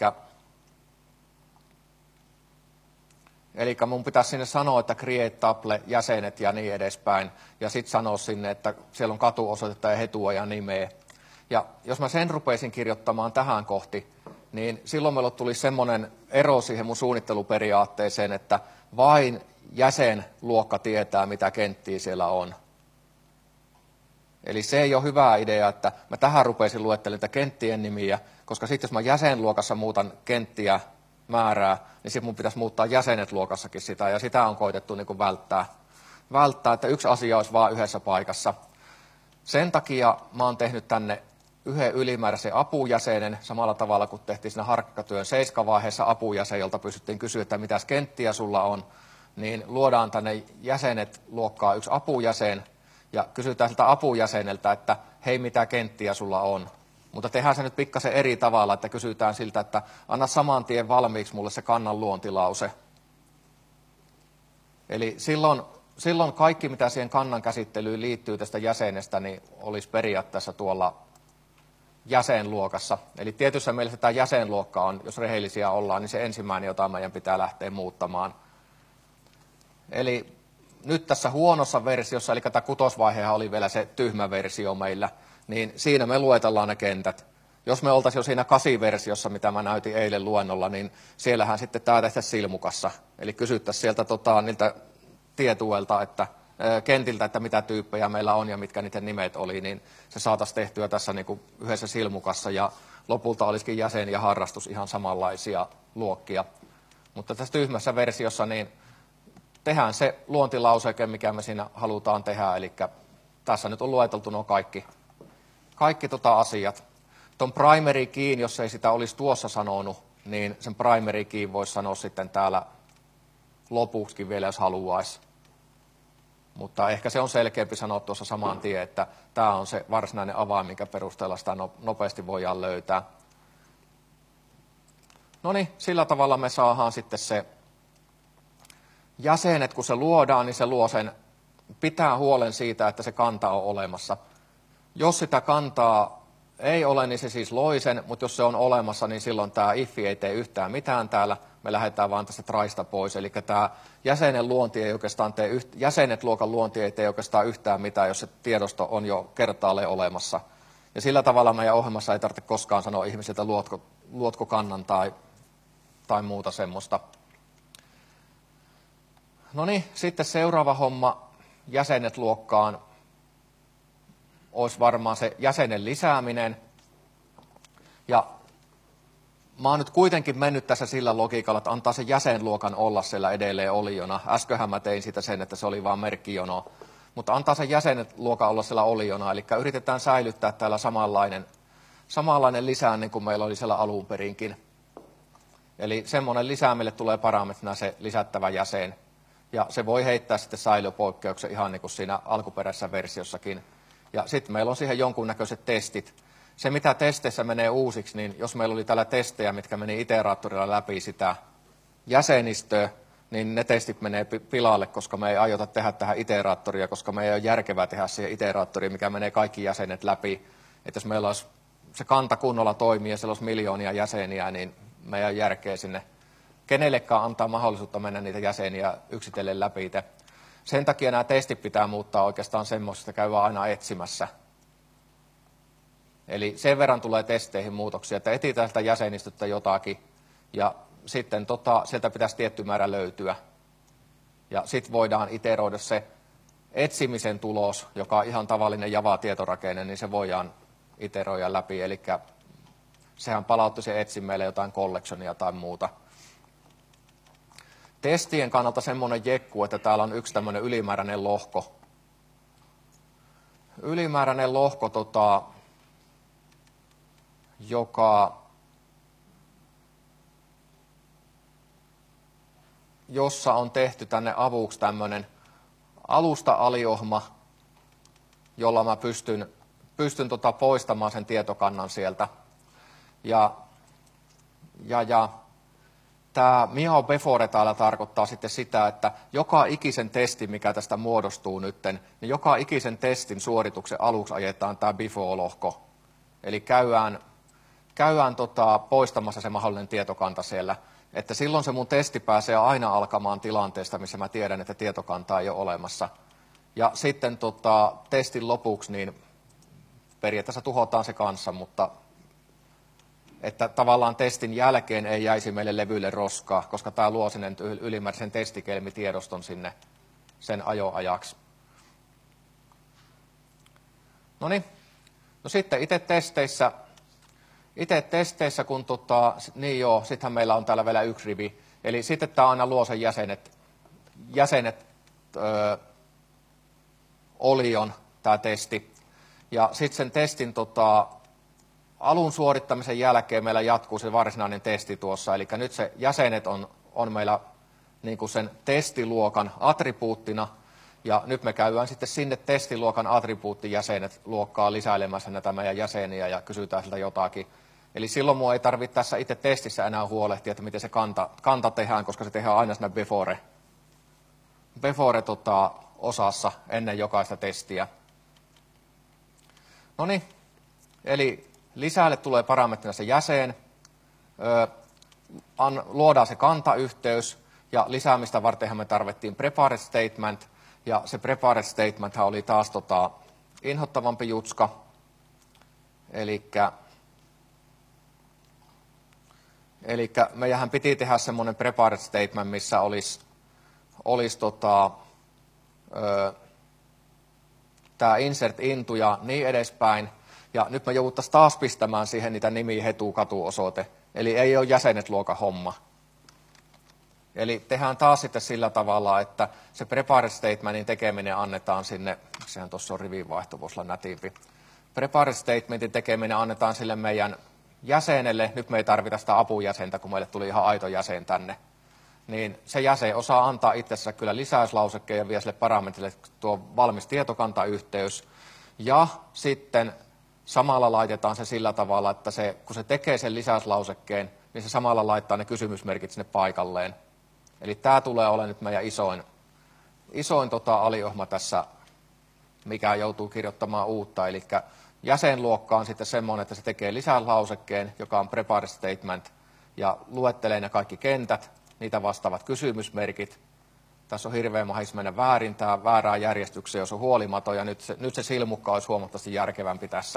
Eli mun pitäisi sinne sanoa, että create tuple, jäsenet ja niin edespäin. Ja sitten sanoa sinne, että siellä on katuosoitetta ja hetua ja nimeä. Ja jos mä sen rupeisin kirjoittamaan tähän kohti, niin silloin meillä tuli semmoinen ero siihen mun suunnitteluperiaatteeseen, että vain jäsenluokka tietää, mitä kenttiä siellä on. Eli se ei ole hyvä idea, että mä tähän rupeisin luettelemaan kenttien nimiä, koska sitten jos mä jäsenluokassa muutan kenttiä, määrää, niin sitten mun pitäisi muuttaa jäsenet luokassakin sitä, ja sitä on koitettu niin kuin välttää, välttää, että yksi asia olisi vain yhdessä paikassa. Sen takia mä oon tehnyt tänne yhden ylimääräisen apujäsenen, samalla tavalla kuin tehtiin siinä harkkatyön seiskavaiheessa apujäsen, jolta pystyttiin kysyä, että mitäs kenttiä sulla on, niin luodaan tänne jäsenet luokkaa yksi apujäsen, ja kysytään siltä apujäseneltä, että hei, mitä kenttiä sulla on. Mutta tehdään se nyt pikkasen eri tavalla, että kysytään siltä, että anna saman tien valmiiksi mulle se kannan luontilause. Eli silloin, silloin kaikki, mitä siihen kannan käsittelyyn liittyy tästä jäsenestä, niin olisi periaatteessa tuolla jäsenluokassa. Eli tietyssä mielessä tämä jäsenluokka on, jos rehellisiä ollaan, niin se ensimmäinen, jota meidän pitää lähteä muuttamaan. Eli nyt tässä huonossa versiossa, eli tämä kutosvaihehan oli vielä se tyhmä versio meillä, niin siinä me luetellaan ne kentät. Jos me oltaisiin jo siinä kasiversiossa, mitä mä näytin eilen luennolla, niin siellähän sitten tämä tehtäisiin silmukassa. Eli kysyttäisiin sieltä tota, niiltä tietuelta, että ää, kentiltä, että mitä tyyppejä meillä on ja mitkä niiden nimet oli, niin se saataisiin tehtyä tässä niin kuin yhdessä silmukassa, ja lopulta olisikin jäsen ja harrastus ihan samanlaisia luokkia. Mutta tässä tyhmässä versiossa niin tehdään se luontilauseke, mikä me siinä halutaan tehdä, eli tässä nyt on lueteltu nuo kaikki. Kaikki tota asiat. Tuon primary keyn, jos ei sitä olisi tuossa sanonut, niin sen primary keyn voisi sanoa sitten täällä lopuksikin vielä, jos haluaisi. Mutta ehkä se on selkeämpi sanoa tuossa saman tien, että tämä on se varsinainen avain, minkä perusteella sitä nopeasti voidaan löytää. No niin, sillä tavalla me saadaan sitten se jäsenet, kun se luodaan, niin se luo sen, pitää huolen siitä, että se kanta on olemassa. Jos sitä kantaa ei ole, niin se siis loi sen, mutta jos se on olemassa, niin silloin tämä ifi ei tee yhtään mitään täällä. Me lähdetään vaan tästä traista pois. Eli tämä jäsenen luonti ei oikeastaan tee, jäsenet luokan luonti ei tee oikeastaan yhtään mitään, jos se tiedosto on jo kertaalleen olemassa. Ja sillä tavalla meidän ohjelmassa ei tarvitse koskaan sanoa ihmisiltä, luotko, luotko kannan tai, tai muuta semmoista. No niin, sitten seuraava homma jäsenet luokkaan olisi varmaan se jäsenen lisääminen. Ja mä oon nyt kuitenkin mennyt tässä sillä logiikalla, että antaa se jäsenluokan olla siellä edelleen oliona. Äsköhän mä tein sitä sen, että se oli vaan merkkijono. Mutta antaa se jäsenluokan olla siellä oliona, eli yritetään säilyttää täällä samanlainen, samanlainen lisää niin kuin meillä oli siellä alun perinkin. Eli semmoinen lisää meille tulee parametrina se lisättävä jäsen. Ja se voi heittää sitten säilöpoikkeuksen ihan niin kuin siinä alkuperäisessä versiossakin. Ja sitten meillä on siihen jonkunnäköiset testit. Se, mitä testeissä menee uusiksi, niin jos meillä oli täällä testejä, mitkä meni iteraattorilla läpi sitä jäsenistöä, niin ne testit menee pilalle, koska me ei aiota tehdä tähän iteraattoria, koska me ei ole järkevää tehdä siihen iteraattoriin, mikä menee kaikki jäsenet läpi. Että jos meillä olisi se kanta kunnolla toimii ja siellä olisi miljoonia jäseniä, niin me ei ole järkeä sinne kenellekään antaa mahdollisuutta mennä niitä jäseniä yksitellen läpi. Sen takia nämä testit pitää muuttaa oikeastaan semmoisesta, että käydään aina etsimässä. Eli sen verran tulee testeihin muutoksia, että etsitään sitä jäsenistöstä jotakin, ja sitten tota, sieltä pitäisi tietty määrä löytyä. Ja sitten voidaan iteroida se etsimisen tulos, joka on ihan tavallinen Java-tietorakenne, niin se voidaan iteroida läpi. Eli sehän palautti se etsin meille jotain collectionia tai muuta. Testien kannalta semmoinen jekku, että täällä on yksi tämmöinen ylimääräinen lohko. Ylimääräinen lohko, tota, joka, jossa on tehty tänne avuksi tämmöinen alusta-aliohma, jolla mä pystyn, pystyn tota poistamaan sen tietokannan sieltä. Ja, ja, ja tämä Miao Before täällä tarkoittaa sitten sitä, että joka ikisen testin, mikä tästä muodostuu nytten, niin joka ikisen testin suorituksen aluksi ajetaan tämä before-lohko. Eli käydään, käydään tota, poistamassa se mahdollinen tietokanta siellä. Että silloin se mun testi pääsee aina alkamaan tilanteesta, missä mä tiedän, että tietokantaa ei ole olemassa. Ja sitten tota, testin lopuksi niin periaatteessa tuhotaan se kanssa, mutta että tavallaan testin jälkeen ei jäisi meille levyille roskaa, koska tämä luo sinne ylimääräisen testikelmitiedoston sinne sen ajoajaksi. No niin, no sitten itse testeissä, itse testeissä kun tota, niin joo, sittenhän meillä on täällä vielä yksi rivi, eli sitten tämä aina luo sen jäsenet, jäsenet öö, olion, tämä testi, ja sitten sen testin tota, alun suorittamisen jälkeen meillä jatkuu se varsinainen testi tuossa, eli nyt se jäsenet on, on meillä niin kuin sen testiluokan attribuuttina, ja nyt me käydään sitten sinne testiluokan attribuuttijäsenet luokkaa lisäilemässä näitä meidän jäseniä ja kysytään siltä jotakin. Eli silloin minua ei tarvitse tässä itse testissä enää huolehtia, että miten se kanta, kanta tehdään, koska se tehdään aina siinä before, before tota, osassa ennen jokaista testiä. No niin, eli lisäälle tulee parametrina se jäsen, ö, an, luodaan se kantayhteys, ja lisäämistä vartenhan me tarvittiin prepared statement, ja se prepared statement oli taas tota, inhottavampi jutska, elikkä Eli meidän piti tehdä semmoinen prepared statement, missä olisi, olisi tota, tämä insert into ja niin edespäin. Ja nyt me jouduttaisiin taas pistämään siihen niitä nimi, hetu, katuosoite. Eli ei ole jäsenet luokan homma. Eli tehdään taas sitten sillä tavalla, että se prepared statementin tekeminen annetaan sinne, sehän tuossa on rivinvaihto, voisi olla nätimpi. Prepared statementin tekeminen annetaan sille meidän jäsenelle, nyt me ei tarvita sitä apujäsentä, kun meille tuli ihan aito jäsen tänne, niin se jäsen osaa antaa itsensä kyllä lisäyslausekkeen ja vie sille parametrille tuo valmis tietokantayhteys. Ja sitten samalla laitetaan se sillä tavalla, että se, kun se tekee sen lisäyslausekkeen, niin se samalla laittaa ne kysymysmerkit sinne paikalleen. Eli tämä tulee olemaan nyt meidän isoin, isoin tota aliohma tässä, mikä joutuu kirjoittamaan uutta, eli jäsenluokka on sitten semmoinen, että se tekee lisäyslausekkeen, joka on prepared statement, ja luettelee ne kaikki kentät, niitä vastaavat kysymysmerkit. Tässä on hirveän mahis mennä väärin, tämä väärään järjestykseen, jos on huolimaton, ja nyt se, nyt se silmukka olisi huomattavasti järkevämpi tässä.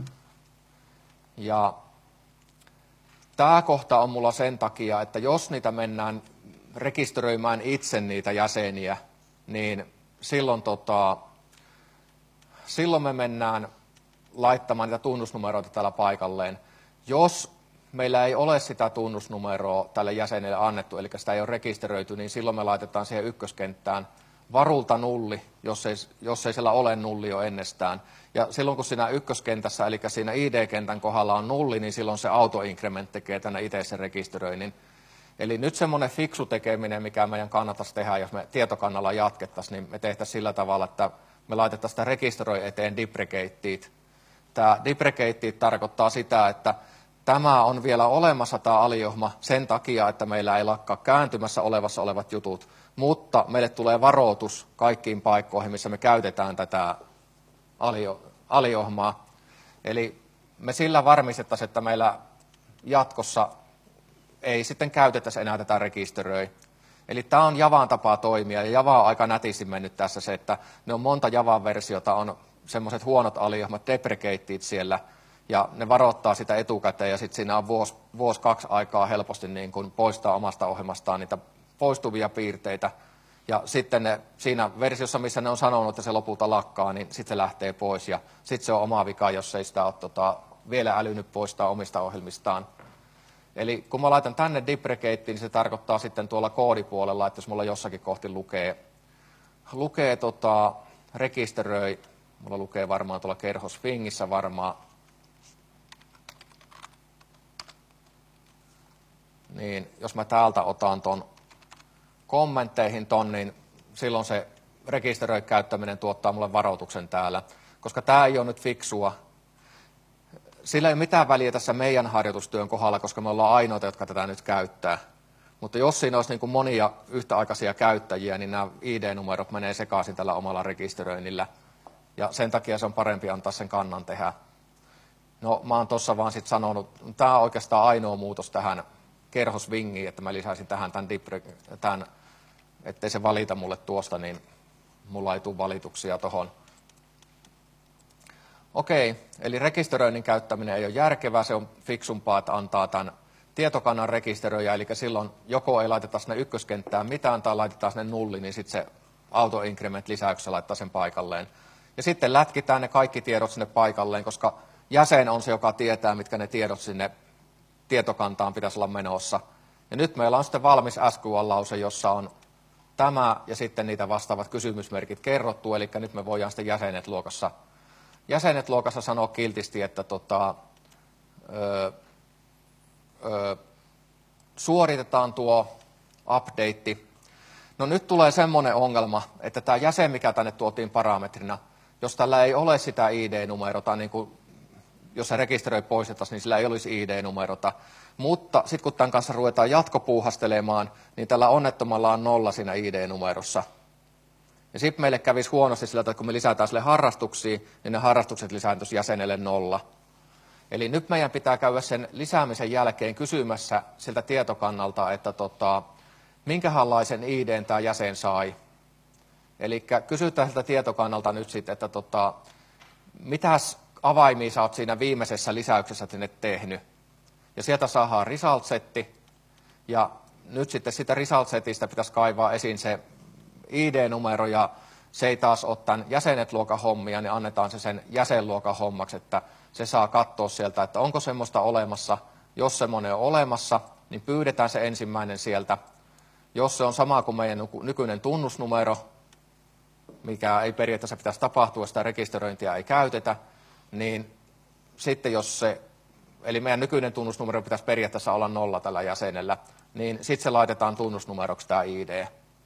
Ja tämä kohta on mulla sen takia, että jos niitä mennään rekisteröimään itse niitä jäseniä, niin silloin, tota, silloin me mennään laittamaan niitä tunnusnumeroita täällä paikalleen. Jos meillä ei ole sitä tunnusnumeroa tälle jäsenelle annettu, eli sitä ei ole rekisteröity, niin silloin me laitetaan siihen ykköskenttään varulta nulli, jos ei, jos ei siellä ole nulli jo ennestään. Ja silloin kun siinä ykköskentässä, eli siinä I D-kentän kohdalla on nulli, niin silloin se auto-increment tekee tänne itse sen rekisteröinnin. Eli nyt semmoinen fiksu tekeminen, mikä meidän kannattaisi tehdä, jos me tietokannalla jatkettaisiin, niin me tehtäisiin sillä tavalla, että me laitettaisiin sitä rekisteröi eteen deprecated. Tämä deprecated tarkoittaa sitä, että tämä on vielä olemassa tämä aliohma sen takia, että meillä ei lakkaa kääntymässä olevassa olevat jutut, mutta meille tulee varoitus kaikkiin paikkoihin, missä me käytetään tätä alio, aliohmaa. Eli me sillä varmistettaisiin, että meillä jatkossa ei sitten käytettäisi enää tätä rekisteröi. Eli tämä on Javan tapaa toimia, ja Java on aika nätisti mennyt tässä se, että ne on monta Javan-versiota, on semmoiset huonot aliohmat, deprecated siellä, ja ne varoittaa sitä etukäteen, ja sitten siinä on vuosi, vuosi kaksi aikaa helposti niin kuin poistaa omasta ohjelmastaan niitä poistuvia piirteitä, ja sitten ne, siinä versiossa, missä ne on sanonut, että se lopulta lakkaa, niin sitten se lähtee pois, ja sitten se on oma vika, jos ei sitä ole tota, vielä älynyt poistaa omista ohjelmistaan. Eli kun mä laitan tänne deprecateen, niin se tarkoittaa sitten tuolla koodipuolella, että jos mulla jossakin kohti lukee, lukee tota, rekisteröi, mulla lukee varmaan tuolla kerhosfingissä varmaan, niin jos mä täältä otan ton kommentteihin ton, niin silloin se rekisteröi käyttäminen tuottaa mulle varoituksen täällä. koska tämä ei ole nyt fiksua. Sillä ei ole mitään väliä tässä meidän harjoitustyön kohdalla, koska me ollaan ainoita, jotka tätä nyt käyttää. Mutta jos siinä olisi niin kuin monia yhtäaikaisia käyttäjiä, niin nämä I D-numerot menee sekaisin tällä omalla rekisteröinnillä. Ja sen takia se on parempi antaa sen kannan tehdä. No mä oon tuossa vaan sitten sanonut, tämä on oikeastaan ainoa muutos tähän kerhosvingiin, että mä lisäisin tähän tämän, tämän ettei se valita mulle tuosta, niin mulla ei tule valituksia tuohon. Okei, eli rekisteröinnin käyttäminen ei ole järkevää, se on fiksumpaa, että antaa tämän tietokannan rekisteröijä, eli silloin joko ei laiteta sinne ykköskenttään mitään tai laitetaan sinne nulli, niin sitten se auto-increment lisäyksessä laittaa sen paikalleen. Ja sitten lätkitään ne kaikki tiedot sinne paikalleen, koska jäsen on se, joka tietää, mitkä ne tiedot sinne tietokantaan pitäisi olla menossa. Ja nyt meillä on sitten valmis S Q L-lause, jossa on tämä ja sitten niitä vastaavat kysymysmerkit kerrottu, eli nyt me voidaan sitten jäsenet luokassa, jäsenet luokassa sanoa kiltisti, että tota, ö, ö, suoritetaan tuo update. No nyt tulee semmoinen ongelma, että tämä jäsen, mikä tänne tuotiin parametrina, jos tällä ei ole sitä I D-numerota, niin kuin jos se rekisteröi poistettaisiin, niin sillä ei olisi I D-numerota. Mutta sitten kun tämän kanssa ruvetaan jatkopuuhastelemaan, niin tällä onnettomalla on nolla siinä I D-numerossa. Ja sitten meille kävisi huonosti sillä, että kun me lisätään sille harrastuksia, niin ne harrastukset lisääntyisi jäsenelle nolla. Eli nyt meidän pitää käydä sen lisäämisen jälkeen kysymässä siltä tietokannalta, että tota, minkälaisen I D:n tämä jäsen sai. Eli kysytään siltä tietokannalta nyt sitten, että tota, mitäs avaimia sä oot siinä viimeisessä lisäyksessä sinne tehnyt. Ja sieltä saadaan result-setti, ja nyt sitten sitä result-setistä pitäisi kaivaa esiin se I D-numero, ja se ei taas ole tämän jäsenet-luokan hommia, niin annetaan se sen jäsenluokan hommaksi, että se saa katsoa sieltä, että onko semmoista olemassa. Jos semmoinen on olemassa, niin pyydetään se ensimmäinen sieltä. Jos se on sama kuin meidän nykyinen tunnusnumero, mikä ei periaatteessa pitäisi tapahtua, sitä rekisteröintiä ei käytetä, niin sitten jos se, eli meidän nykyinen tunnusnumero pitäisi periaatteessa olla nolla tällä jäsenellä, niin sitten se laitetaan tunnusnumeroksi tämä I D.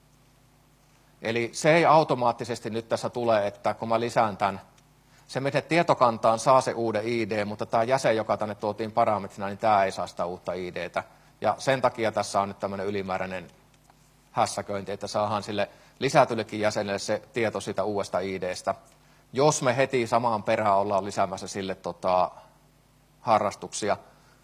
Eli se ei automaattisesti nyt tässä tule, että kun mä lisään tämän, se miten tietokantaan saa se uuden I D, mutta tämä jäsen, joka tänne tuotiin parametrina, niin tämä ei saa sitä uutta I Dtä. Ja sen takia tässä on nyt tämmöinen ylimääräinen hässäköinti, että saadaan sille lisätyllekin jäsenelle se tieto siitä uudesta I Dstä. Jos me heti samaan perään ollaan lisäämässä sille tota, harrastuksia,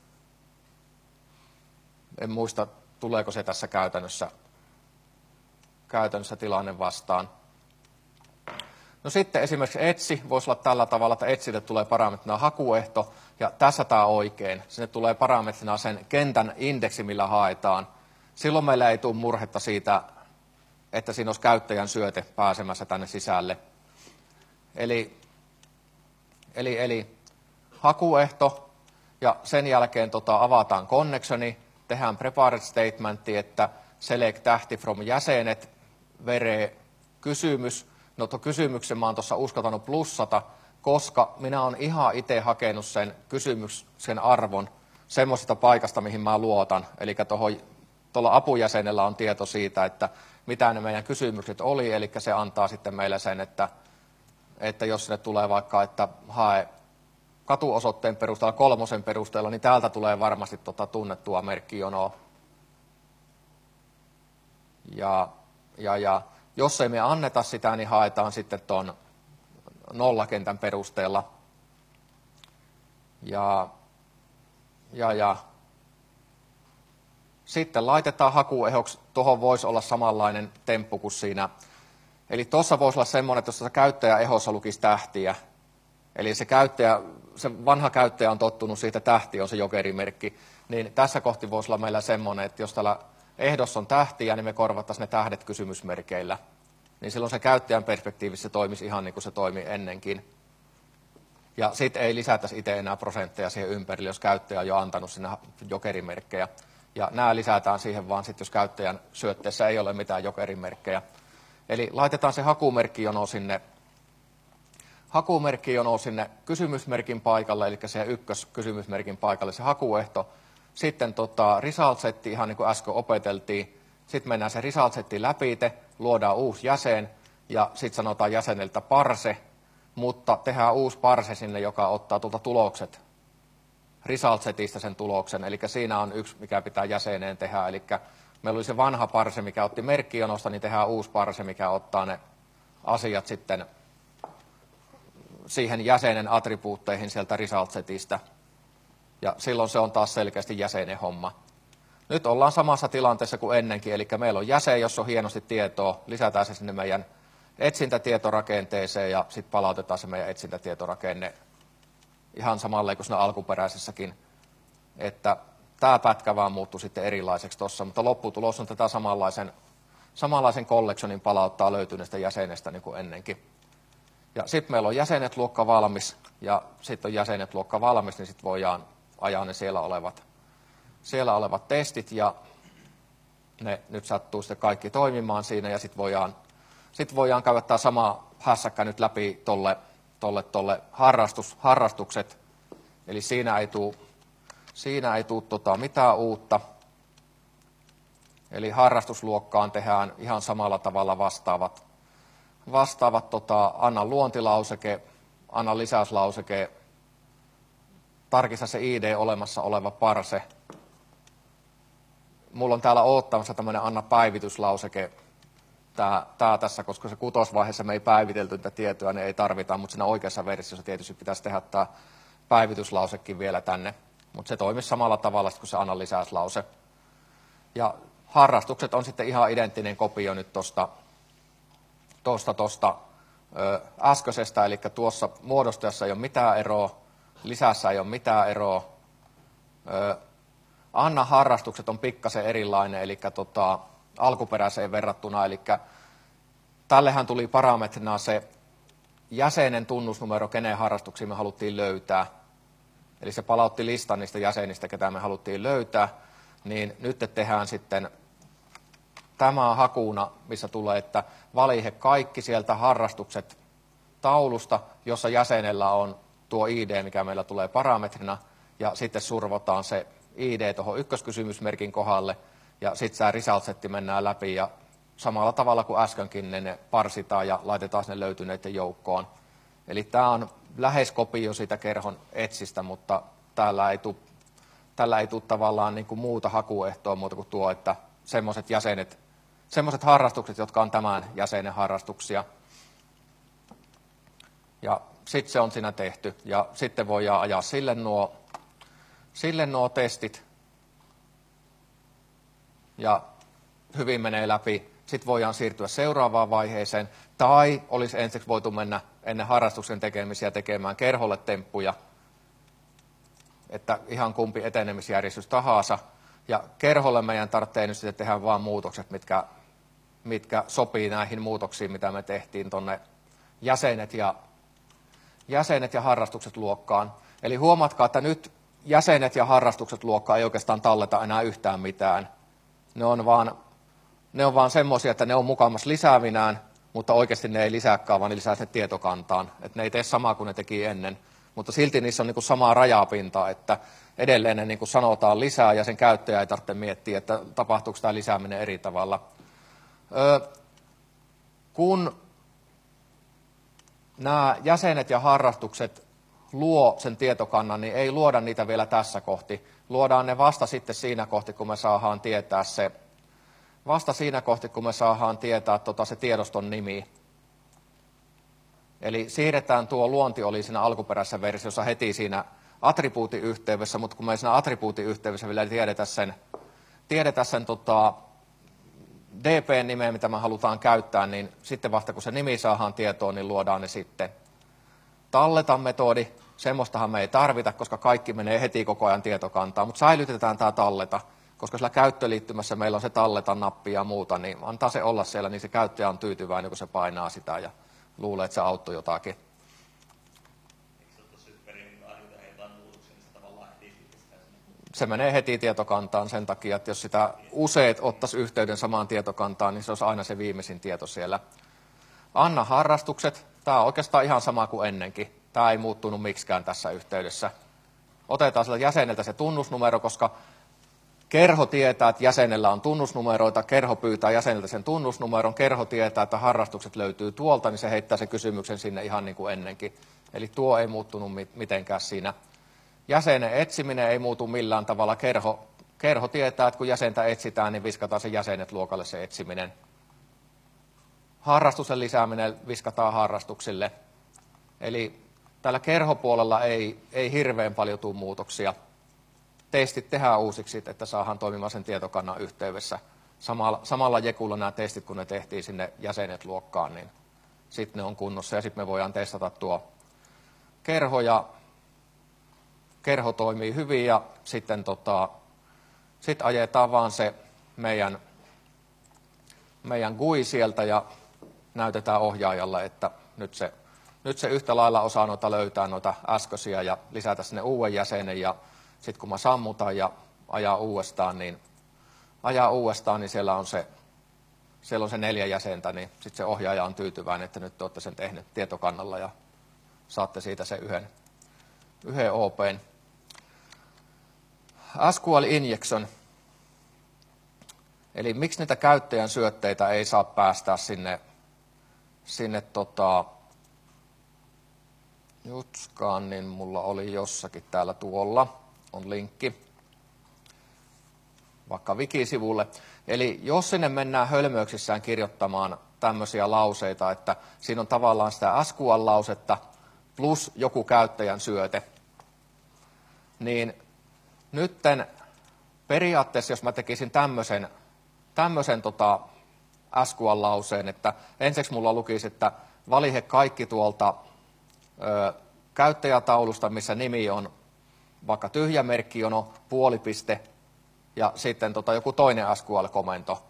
en muista, tuleeko se tässä käytännössä, käytännössä tilanne vastaan. No sitten esimerkiksi etsi voisi olla tällä tavalla, että etsille tulee parametrina hakuehto, ja tässä tämä oikein. Sinne tulee parametrina sen kentän indeksi, millä haetaan. Silloin meillä ei tule murhetta siitä, että siinä olisi käyttäjän syöte pääsemässä tänne sisälle. Eli, eli, eli hakuehto, ja sen jälkeen tota, avataan connectioni, tehdään prepared statementti, että select tähti from jäsenet, vere, kysymys. No tuon kysymyksen mä oon tuossa uskaltanut plussata, koska minä olen ihan itse hakenut sen kysymyksen arvon semmoisesta paikasta, mihin mä luotan. Eli tuolla apujäsenellä on tieto siitä, että mitä ne meidän kysymykset oli, eli se antaa sitten meille sen, että, että jos sinne tulee vaikka, että hae katuosoitteen perusteella, kolmosen perusteella, niin täältä tulee varmasti tota tunnettua merkkijonoa. Ja, ja, ja jos ei me anneta sitä, niin haetaan sitten tuon nollakentän perusteella. Ja, ja, ja sitten laitetaan hakuehoksi, tuohon voisi olla samanlainen temppu kuin siinä. Eli tuossa voisi olla semmoinen, että jos tässä käyttäjäehossa lukisi tähtiä, eli se, käyttäjä, se vanha käyttäjä on tottunut siitä, tähti on se jokerimerkki, niin tässä kohti voisi olla meillä semmoinen, että jos täällä ehdossa on tähtiä, niin me korvattaisiin ne tähdet kysymysmerkeillä. Niin silloin se käyttäjän perspektiivissä se toimisi ihan niin kuin se toimi ennenkin. Ja sitten ei lisätäisi itse enää prosentteja siihen ympärille, jos käyttäjä on jo antanut sinne jokerimerkkejä. Ja nämä lisätään siihen vaan sitten, jos käyttäjän syötteessä ei ole mitään jokerimerkkejä. Eli laitetaan se hakumerkkijono sinne, hakumerkkijono sinne kysymysmerkin paikalle, eli se ykköskysymysmerkin paikalle, se hakuehto. Sitten tota, result-setti, ihan niin kuin äsken opeteltiin. Sitten mennään se result-setti läpi, luodaan uusi jäsen ja sitten sanotaan jäseneltä parse. mutta tehdään uusi parse sinne, joka ottaa tuolta tulokset, result setistä sen tuloksen, eli siinä on yksi, mikä pitää jäseneen tehdä, eli meillä oli se vanha parse, mikä otti merkkijonosta, niin tehdään uusi parse, mikä ottaa ne asiat sitten siihen jäsenen attribuutteihin sieltä result setistä, ja silloin se on taas selkeästi jäsenen homma. Nyt ollaan samassa tilanteessa kuin ennenkin, eli meillä on jäsen, jossa on hienosti tietoa, lisätään se sinne meidän etsintätietorakenteeseen ja sitten palautetaan se meidän etsintätietorakenne ihan samalle kuin siinä alkuperäisessäkin, että tämä pätkä vaan muuttui sitten erilaiseksi tuossa, mutta lopputulos on tätä samanlaisen, samanlaisen collectionin palauttaa löytyneestä jäsenestä niin kuin ennenkin. Ja sitten meillä on jäsenet luokka valmis, ja sitten on jäsenet luokka valmis, niin sitten voidaan ajaa ne siellä olevat, siellä olevat testit, ja ne nyt sattuu sitten kaikki toimimaan siinä, ja sitten voidaan, sit voidaan käydä tämä sama hässäkkä nyt läpi tolle, tolle, tolle harrastus, harrastukset, eli siinä ei tule siinä ei tule tota mitään uutta, eli harrastusluokkaan tehdään ihan samalla tavalla vastaavat, vastaavat tota, anna luontilauseke, anna lisäyslauseke, tarkista se I D olemassa oleva parse. Mulla on täällä oottamassa tämmöinen anna päivityslauseke, tää, tää tässä, koska se kutosvaiheessa me ei päivitelty tätä tietoa, niin ei tarvita, mutta siinä oikeassa versiossa tietysti pitäisi tehdä tämä päivityslausekin vielä tänne, mutta se toimisi samalla tavalla kuin se anna lisäyslause. Ja harrastukset on sitten ihan identtinen kopio nyt tuosta tosta, tosta, ö, äskeisestä, eli tuossa muodostajassa ei ole mitään eroa, lisässä ei ole mitään eroa. Ö, anna harrastukset on pikkasen erilainen, eli tota, alkuperäiseen verrattuna, eli tällehän tuli parametrina se jäsenen tunnusnumero, kenen harrastuksiin me haluttiin löytää. Eli se palautti listan niistä jäsenistä, ketä me haluttiin löytää, niin nyt tehdään sitten tämä hakuna, missä tulee, että valihe kaikki sieltä harrastukset taulusta, jossa jäsenellä on tuo I D, mikä meillä tulee parametrina, ja sitten survotaan se I D tuohon ykköskysymysmerkin kohdalle, ja sitten tämä result-setti mennään läpi, ja samalla tavalla kuin äskenkin ne, ne parsitaan ja laitetaan sinne löytyneiden joukkoon. Eli tämä on lähes kopio siitä kerhon etsistä, mutta täällä ei tule, tällä ei tule tavallaan niin kuin muuta hakuehtoa muuta kuin tuo, että semmoiset jäsenet, semmoiset harrastukset, jotka on tämän jäsenen harrastuksia. Ja sitten se on siinä tehty. Ja sitten voidaan ajaa sille nuo, sille nuo testit. Ja hyvin menee läpi. Sitten voidaan siirtyä seuraavaan vaiheeseen. Tai olisi ensiksi voitu mennä ennen harrastuksen tekemisiä tekemään kerholle temppuja. Että ihan kumpi etenemisjärjestys tahansa. Ja kerholle meidän tarvitsee nyt sitten tehdä vain muutokset, mitkä, mitkä sopii näihin muutoksiin, mitä me tehtiin tuonne jäsenet ja, jäsenet ja harrastukset luokkaan. Eli huomatkaa, että nyt jäsenet ja harrastukset luokkaan ei oikeastaan talleta enää yhtään mitään. Ne on vaan, ne on vaan semmoisia, että ne on mukamas lisäävinään, mutta oikeasti ne ei lisääkään, vaan ne lisää sinne tietokantaan. Että ne ei tee samaa kuin ne teki ennen. Mutta silti niissä on niin kuin samaa rajapintaa, että edelleen ne niin kuin sanotaan lisää ja sen käyttäjä ei tarvitse miettiä, että tapahtuuko tämä lisääminen eri tavalla. Öö, kun nämä jäsenet ja harrastukset luo sen tietokannan, niin ei luoda niitä vielä tässä kohti. Luodaan ne vasta sitten siinä kohti, kun me saadaan tietää se, vasta siinä kohti, kun me saadaan tietää tota, se tiedoston nimi. Eli siirretään tuo luonti oli siinä alkuperäisessä versiossa heti siinä attribuutiyhteydessä, mutta kun me ei siinä attribuutiyhteydessä vielä tiedetä sen, tiedetä sen tota, D P-nimeä, mitä me halutaan käyttää, niin sitten vasta kun se nimi saadaan tietoon, niin luodaan ne sitten. Talleta-metodi, semmoistahan me ei tarvita, koska kaikki menee heti koko ajan tietokantaan, mutta säilytetään tämä talleta, koska sillä käyttöliittymässä meillä on se talleta-nappi ja muuta, niin antaa se olla siellä, niin se käyttäjä on tyytyväinen, kun se painaa sitä ja luulee, että se auttoi jotakin. Se menee heti tietokantaan sen takia, että jos sitä useat ottaisi yhteyden samaan tietokantaan, niin se olisi aina se viimeisin tieto siellä. Anna harrastukset. Tämä on oikeastaan ihan sama kuin ennenkin. Tämä ei muuttunut miksikään tässä yhteydessä. Otetaan sieltä jäseneltä se tunnusnumero, koska Kerho tietää, että jäsenellä on tunnusnumeroita, kerho pyytää jäseneltä sen tunnusnumeron, kerho tietää, että harrastukset löytyy tuolta, niin se heittää sen kysymyksen sinne ihan niin kuin ennenkin. Eli tuo ei muuttunut mitenkään siinä. Jäsenen etsiminen ei muutu millään tavalla. Kerho, kerho tietää, että kun jäsentä etsitään, niin viskataan se jäsenet luokalle se etsiminen. Harrastusten lisääminen viskataan harrastuksille. Eli tällä kerhopuolella ei, ei hirveän paljon tule muutoksia. Testit tehdään uusiksi, että saadaan toimimaan sen tietokannan yhteydessä. Samalla, samalla jekulla nämä testit, kun ne tehtiin sinne jäsenet luokkaan, niin sitten ne on kunnossa ja sitten me voidaan testata tuo kerho ja kerho toimii hyvin ja sitten tota, sit ajetaan vaan se meidän, meidän G U I sieltä ja näytetään ohjaajalle, että nyt se, nyt se yhtä lailla osaa noita löytää noita äsköisiä ja lisätä sinne uuden jäsenen ja sitten kun mä sammutan ja ajaa uudestaan, niin, ajaa uudestaan, niin siellä on se, siellä on se neljä jäsentä, niin sitten se ohjaaja on tyytyväinen, että nyt te olette sen tehneet tietokannalla ja saatte siitä sen yhden, yhden O P:n. S Q L Injection. Eli miksi niitä käyttäjän syötteitä ei saa päästää sinne, sinne tota, jutskaan, niin mulla oli jossakin täällä tuolla, on linkki, vaikka wikisivulle. Eli jos sinne mennään hölmöyksissään kirjoittamaan tämmöisiä lauseita, että siinä on tavallaan sitä S Q L-lausetta plus joku käyttäjän syöte, niin nytten periaatteessa, jos mä tekisin tämmöisen, tämmöisen tota S Q L-lauseen, että ensiksi mulla lukisi, että valihe kaikki tuolta ö, käyttäjätaulusta, missä nimi on vaikka tyhjämerkkijono, puolipiste ja sitten tota joku toinen S Q L-komento.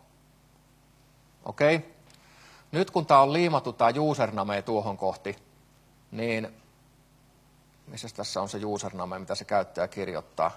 Okei? Okay? Nyt kun tämä on liimattu tämä username tuohon kohti, niin missä tässä on se username, mitä se käyttäjä kirjoittaa?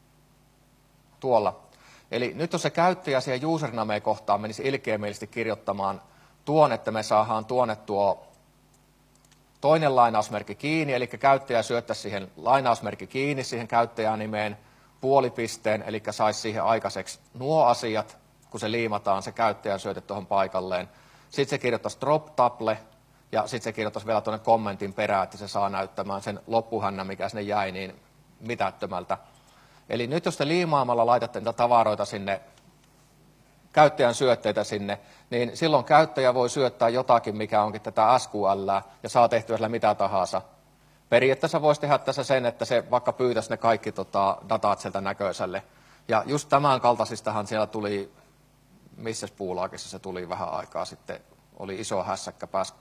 Tuolla. Eli nyt jos se käyttäjä siihen username-kohtaan menisi ilkeämielisesti kirjoittamaan tuon, että me saadaan tuonne tuo toinen lainausmerkki kiinni, eli käyttäjä syöttäisi siihen lainausmerkki kiinni siihen käyttäjänimeen puolipisteen, eli saisi siihen aikaiseksi nuo asiat, kun se liimataan se käyttäjän syöte tuohon paikalleen. Sitten se kirjoittaisi drop tuple, ja sitten se kirjoittaisi vielä tuonne kommentin perään, että se saa näyttämään sen loppuhännän, mikä sinne jäi, niin mitättömältä. Eli nyt jos te liimaamalla laitatte niitä tavaroita sinne, käyttäjän syötteitä sinne, niin silloin käyttäjä voi syöttää jotakin, mikä onkin tätä S Q L, ja saa tehtyä sillä mitä tahansa. Periaatteessa voisi tehdä tässä sen, että se vaikka pyytäisi ne kaikki tota, datat sieltä näköiselle. Ja just tämän kaltaisistahan siellä tuli, missä puulaakissa se tuli vähän aikaa sitten, oli iso hässäkkä pääsi.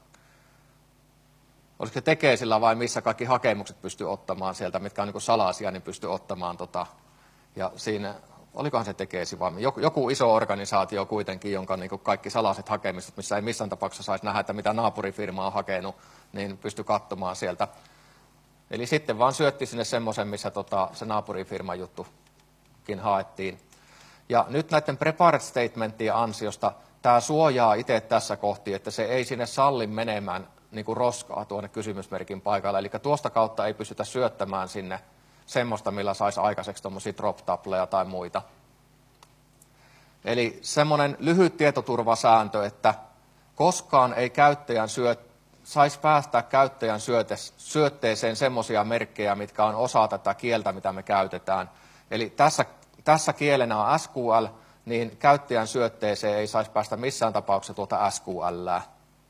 Olisiko se Tekeesillä vai missä kaikki hakemukset pystyy ottamaan sieltä, mitkä on niin kuin salaisia, niin pystyy ottamaan. Tota, ja siinä, olikohan se Tekeesi vai joku, joku iso organisaatio kuitenkin, jonka niin kuin kaikki salaiset hakemistot, missä ei missään tapauksessa saisi nähdä, että mitä naapurifirma on hakenut, niin pystyy katsomaan sieltä. Eli sitten vaan syötti sinne semmoisen, missä tota, se naapurifirman juttukin haettiin. Ja nyt näiden prepared statementtien ansiosta tämä suojaa itse tässä kohti, että se ei sinne salli menemään niin kuin roskaa tuonne kysymysmerkin paikalle. Eli tuosta kautta ei pystytä syöttämään sinne semmoista, millä saisi aikaiseksi tuommoisia drop-tupleja tai muita. Eli semmoinen lyhyt tietoturvasääntö, että koskaan ei käyttäjän syöt, saisi päästää käyttäjän syöte, syötteeseen semmoisia merkkejä, mitkä on osa tätä kieltä, mitä me käytetään. Eli tässä, tässä kielenä on S Q L, niin käyttäjän syötteeseen ei saisi päästä missään tapauksessa tuota S Q L:ää.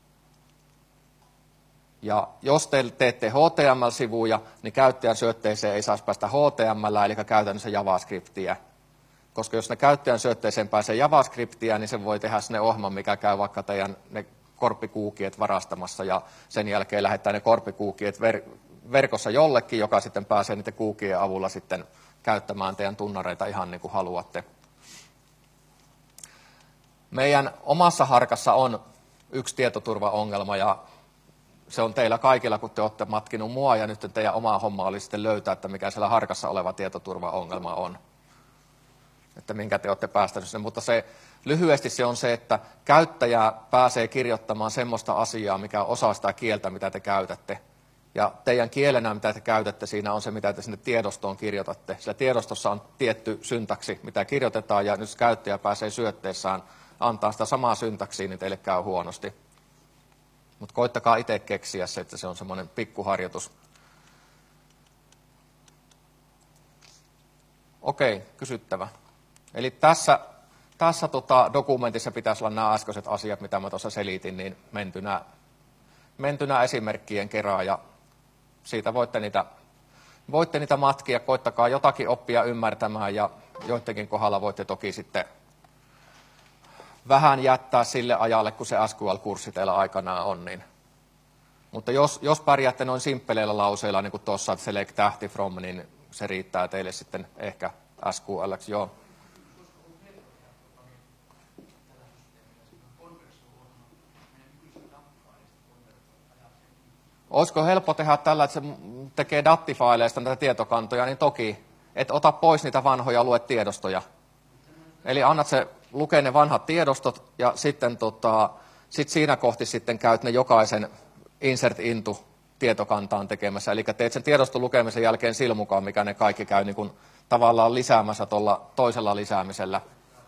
Ja jos te teette H T M L-sivuja, niin käyttäjän syötteeseen ei saisi päästä H T M L, eli käytännössä JavaScriptiä. Koska jos ne käyttäjän syötteeseen pääsee JavaScriptiä, niin se voi tehdä sinne ohjelman, mikä käy vaikka teidän ne korppikuukiet varastamassa, ja sen jälkeen lähettää ne korppikuukiet ver- verkossa jollekin, joka sitten pääsee niiden kuukien avulla sitten käyttämään teidän tunnareita ihan niin kuin haluatte. Meidän omassa harkassa on yksi tietoturvaongelma, ja se on teillä kaikilla, kun te olette matkinut mua, ja nyt teidän oma homma oli sitten löytää, että mikä siellä harkassa oleva tietoturvaongelma on. Että minkä te olette päästänyt sen. Mutta se, lyhyesti se on se, että käyttäjä pääsee kirjoittamaan semmoista asiaa, mikä on osa sitä kieltä, mitä te käytätte. Ja teidän kielenä, mitä te käytätte siinä, on se, mitä te sinne tiedostoon kirjoitatte. Sillä tiedostossa on tietty syntaksi, mitä kirjoitetaan, ja nyt käyttäjä pääsee syötteessään antaa sitä samaa syntaksia, niin teille käy huonosti. Mutta koittakaa itse keksiä se, että se on semmoinen pikkuharjoitus. Okei, kysyttävä. Eli tässä, tässä tota dokumentissa pitäisi olla nämä äskeiset asiat, mitä mä tuossa selitin, niin mentynä, mentynä esimerkkien kerran, ja siitä voitte niitä, voitte niitä matkia, koittakaa jotakin oppia ymmärtämään, ja joidenkin kohdalla voitte toki sitten vähän jättää sille ajalle, kun se S Q L-kurssi teillä aikanaan on. Niin. Mutta jos, jos pärjäätte noin simppeleillä lauseilla, niin kuin tuossa, että select tähti from, niin se riittää teille sitten ehkä S Q L:ksi, joo. Olisiko helppo tehdä tällä, että se tekee dattifaileista näitä tietokantoja, niin toki, et ota pois niitä vanhoja luetiedostoja. Eli annat se lukee ne vanhat tiedostot ja sitten tota, sit siinä kohti sitten käyt ne jokaisen insert into tietokantaan tekemässä. Eli teet sen tiedoston lukemisen jälkeen sillä mukaan, mikä ne kaikki käy niin kuin tavallaan lisäämässä tuolla toisella lisäämisellä.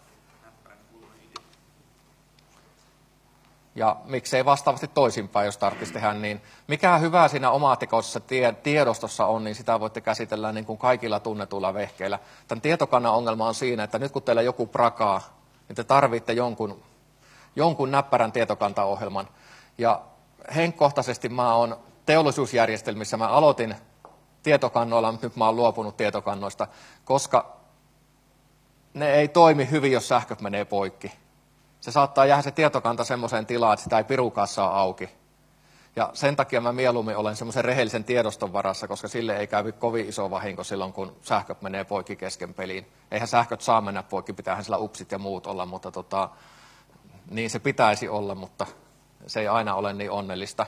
Ja miksei vastaavasti toisinpäin, jos tarvitsisi tehdä niin. Mikä hyvää siinä omaatikoisessa tie, tiedostossa on, niin sitä voitte käsitellä niin kuin kaikilla tunnetuilla vehkeillä. Tämän tietokannan ongelma on siinä, että nyt kun teillä joku prakaa, niin te tarvitte jonkun, jonkun näppärän tietokantaohjelman. Ja henkkohtaisesti mä oon teollisuusjärjestelmissä, mä aloitin tietokannoilla, mutta nyt mä oon luopunut tietokannoista, koska ne ei toimi hyvin, jos sähköt menee poikki. Se saattaa jäädä se tietokanta semmoiseen tilaan, että sitä ei pirukaan saa auki. Ja sen takia mä mieluummin olen semmoisen rehellisen tiedoston varassa, koska sille ei käy kovin iso vahinko silloin, kun sähköt menee poikki kesken peliin. Eihän sähköt saa mennä poikki, pitäähän sillä upsit ja muut olla, mutta tota, niin se pitäisi olla, mutta se ei aina ole niin onnellista.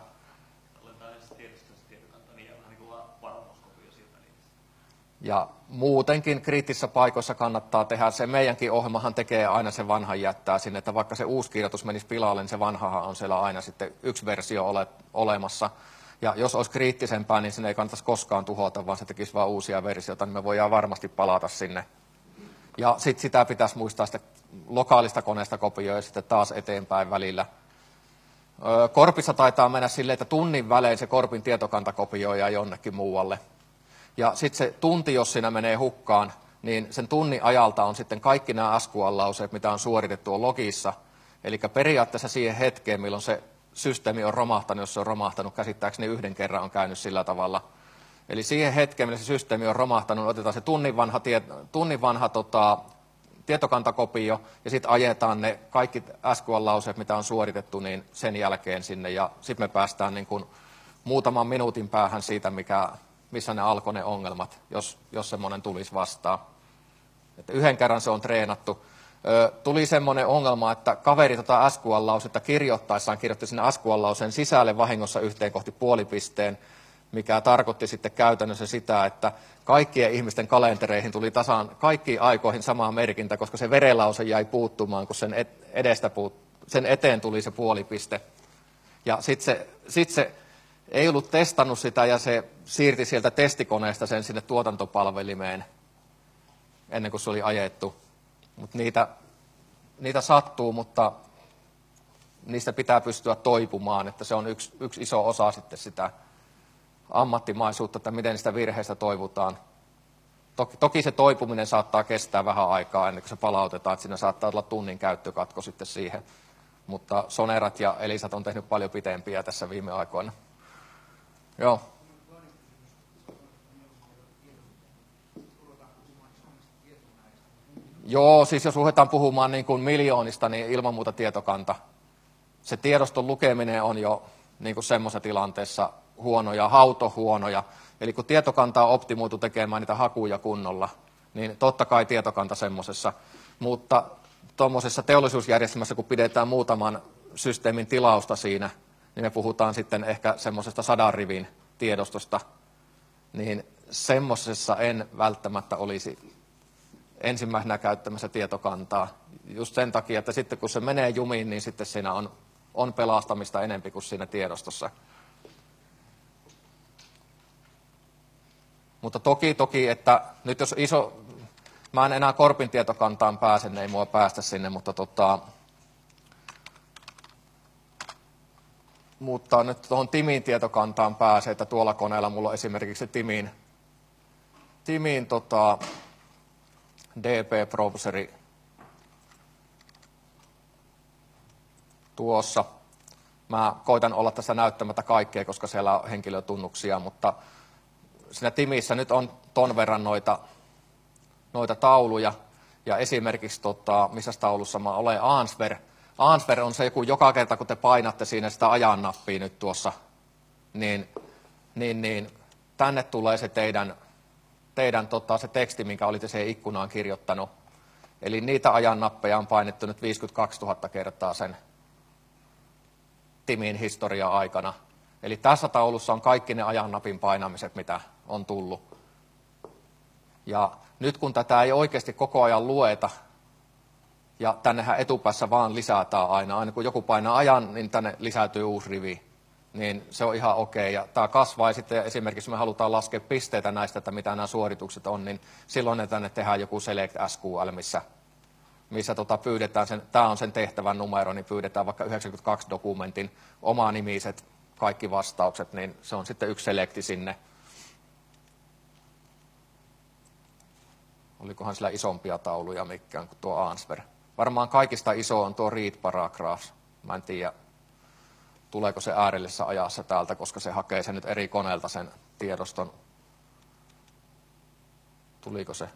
Ja muutenkin kriittisissä paikoissa kannattaa tehdä se. Meidänkin ohjelmahan tekee aina se vanhan jättää sinne, että vaikka se uusi kirjoitus menisi pilalle, niin se vanhahan on siellä aina sitten yksi versio ole, olemassa. Ja jos olisi kriittisempää, niin sinne ei kannattaisi koskaan tuhota, vaan se tekisi vain uusia versioita, niin me voidaan varmasti palata sinne. Ja sitten sitä pitäisi muistaa sitä lokaalista koneesta kopioida ja sitten taas eteenpäin välillä. Korpissa taitaa mennä silleen, että tunnin välein se Korpin tietokanta kopioidaan jonnekin muualle. Ja sitten se tunti, jos siinä menee hukkaan, niin sen tunnin ajalta on sitten kaikki nämä S Q L-lauseet, mitä on suoritettu on logissa. Eli periaatteessa siihen hetkeen, milloin se systeemi on romahtanut, jos se on romahtanut, käsittääkseni yhden kerran on käynyt sillä tavalla. Eli siihen hetkeen, milloin se systeemi on romahtanut, otetaan se tunnin vanha, tie, tunnin vanha tota, tietokantakopio ja sitten ajetaan ne kaikki S Q L-lauseet, mitä on suoritettu, niin sen jälkeen sinne. Ja sitten me päästään niin kuin muutaman minuutin päähän siitä, mikä... missä ne alkoi ne ongelmat, jos, jos semmoinen tulisi vastaan. Että yhden kerran se on treenattu. Ö, tuli semmoinen ongelma, että kaveri tota S Q L-lausetta kirjoittaessaan kirjoitti sinne S Q L-lauseen sisälle vahingossa yhteen kohti puolipisteen, mikä tarkoitti sitten käytännössä sitä, että kaikkien ihmisten kalentereihin tuli tasan kaikkiin aikoihin sama merkintä, koska se verelause jäi puuttumaan, kun sen, edestä puut, sen eteen tuli se puolipiste. Ja sitten se, sit se ei ollut testannut sitä ja se siirti sieltä testikoneesta sen sinne tuotantopalvelimeen ennen kuin se oli ajettu. Mut niitä, niitä sattuu, mutta niistä pitää pystyä toipumaan, että se on yksi, yksi iso osa sitten sitä ammattimaisuutta, että miten sitä virheistä toivutaan. Toki, toki se toipuminen saattaa kestää vähän aikaa ennen kuin se palautetaan, että siinä saattaa olla tunnin käyttökatko sitten siihen. Mutta Sonerat ja Elisat on tehnyt paljon pitempiä tässä viime aikoina. Joo. Joo, siis jos ruvetaan puhumaan niin kuin miljoonista, niin ilman muuta tietokanta. Se tiedoston lukeminen on jo niin kuin semmoisessa tilanteessa huonoja, hautohuonoja. Eli kun tietokanta on optimoitu tekemään niitä hakuja kunnolla, niin totta kai tietokanta semmoisessa. Mutta tuommoisessa teollisuusjärjestelmässä, kun pidetään muutaman systeemin tilausta siinä, niin me puhutaan sitten ehkä semmoisesta sadan rivin tiedostosta, niin semmoisessa en välttämättä olisi ensimmäisenä käyttämässä tietokantaa. Just sen takia, että sitten kun se menee jumiin, niin sitten siinä on, on pelastamista enempi kuin siinä tiedostossa. Mutta toki, toki, että nyt jos iso, mä en enää Korpin tietokantaan pääse, niin ei mua päästä sinne, mutta tota, mutta nyt tuohon Timin tietokantaan pääsee, että tuolla koneella mulla on esimerkiksi Timin, Timin tota, D P-browseri tuossa. Mä koitan olla tässä näyttämättä kaikkea, koska siellä on henkilötunnuksia, mutta siinä Timissä nyt on ton verran noita, noita tauluja. Ja esimerkiksi, tota, missä taulussa mä olen, Answer. Answer on se, kun joka kerta kun te painatte siinä sitä ajan nappia nyt tuossa, niin, niin, niin tänne tulee se teidän, teidän tota, se teksti, minkä olitte siihen ikkunaan kirjoittanut. Eli niitä ajan nappeja on painettu nyt viisikymmentäkaksituhatta kertaa sen Timin historian aikana. Eli tässä taulussa on kaikki ne ajan napin painamiset, mitä on tullut. Ja nyt kun tätä ei oikeasti koko ajan lueta, ja tännehän etupäässä vaan lisätään aina, aina kun joku painaa ajan, niin tänne lisäytyy uusi rivi, niin se on ihan okei. Ja tämä kasvaa, ja sitten esimerkiksi me halutaan laskea pisteitä näistä, että mitä nämä suoritukset on, niin silloin ne tänne tehdään joku Select S Q L, missä, missä tota pyydetään, sen, tämä on sen tehtävän numero, niin pyydetään vaikka yhdeksänkymmentäkaksi dokumentin omanimiset kaikki vastaukset, niin se on sitten yksi selekti sinne. Olikohan sillä isompia tauluja mikään kuin tuo Answer. Varmaan kaikista iso on tuo read paragraphs. Mä en tiedä, tuleeko se äärellisessä ajassa täältä, koska se hakee sen nyt eri koneelta sen tiedoston. Tuliko se?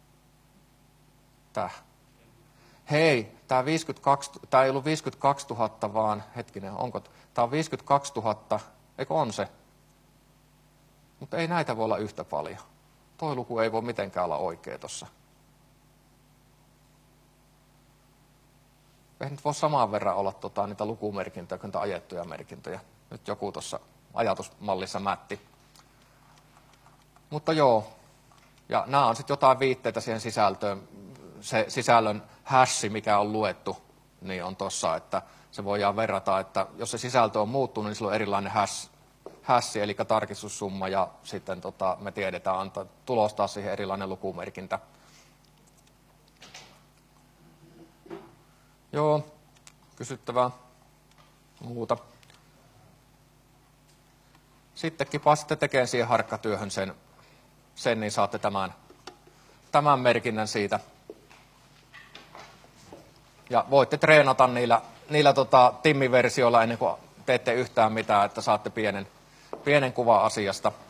Tää. Hei, tämä viisikymmentäkaksi, tää ei ollut viisikymmentäkaksituhatta, vaan hetkinen, onko? Tämä on viisikymmentäkaksituhatta, eikö on se? Mutta ei näitä voi olla yhtä paljon. Toi luku ei voi mitenkään olla oikea tuossa. Ei nyt voi samaan verran olla tota, niitä lukumerkintöjä kuin niitä ajettuja merkintöjä. Nyt joku tuossa ajatusmallissa mätti. Mutta joo, ja nämä on sitten jotain viitteitä siihen sisältöön. Se sisällön hashi, mikä on luettu, niin on tuossa, että se voidaan verrata, että jos se sisältö on muuttunut, niin sillä on erilainen hash. Hässi, eli tarkistussumma, ja sitten tota, me tiedetään antaa, tulostaa siihen erilainen lukumerkintä. Joo, kysyttävää muuta. Sittenkin pääsette tekemään siihen harkkatyöhön sen, sen niin saatte tämän, tämän merkinnän siitä. Ja voitte treenata niillä, niillä tota, Timmi-versioilla ennen kuin teette yhtään mitään, että saatte pienen, pienen kuvan asiasta.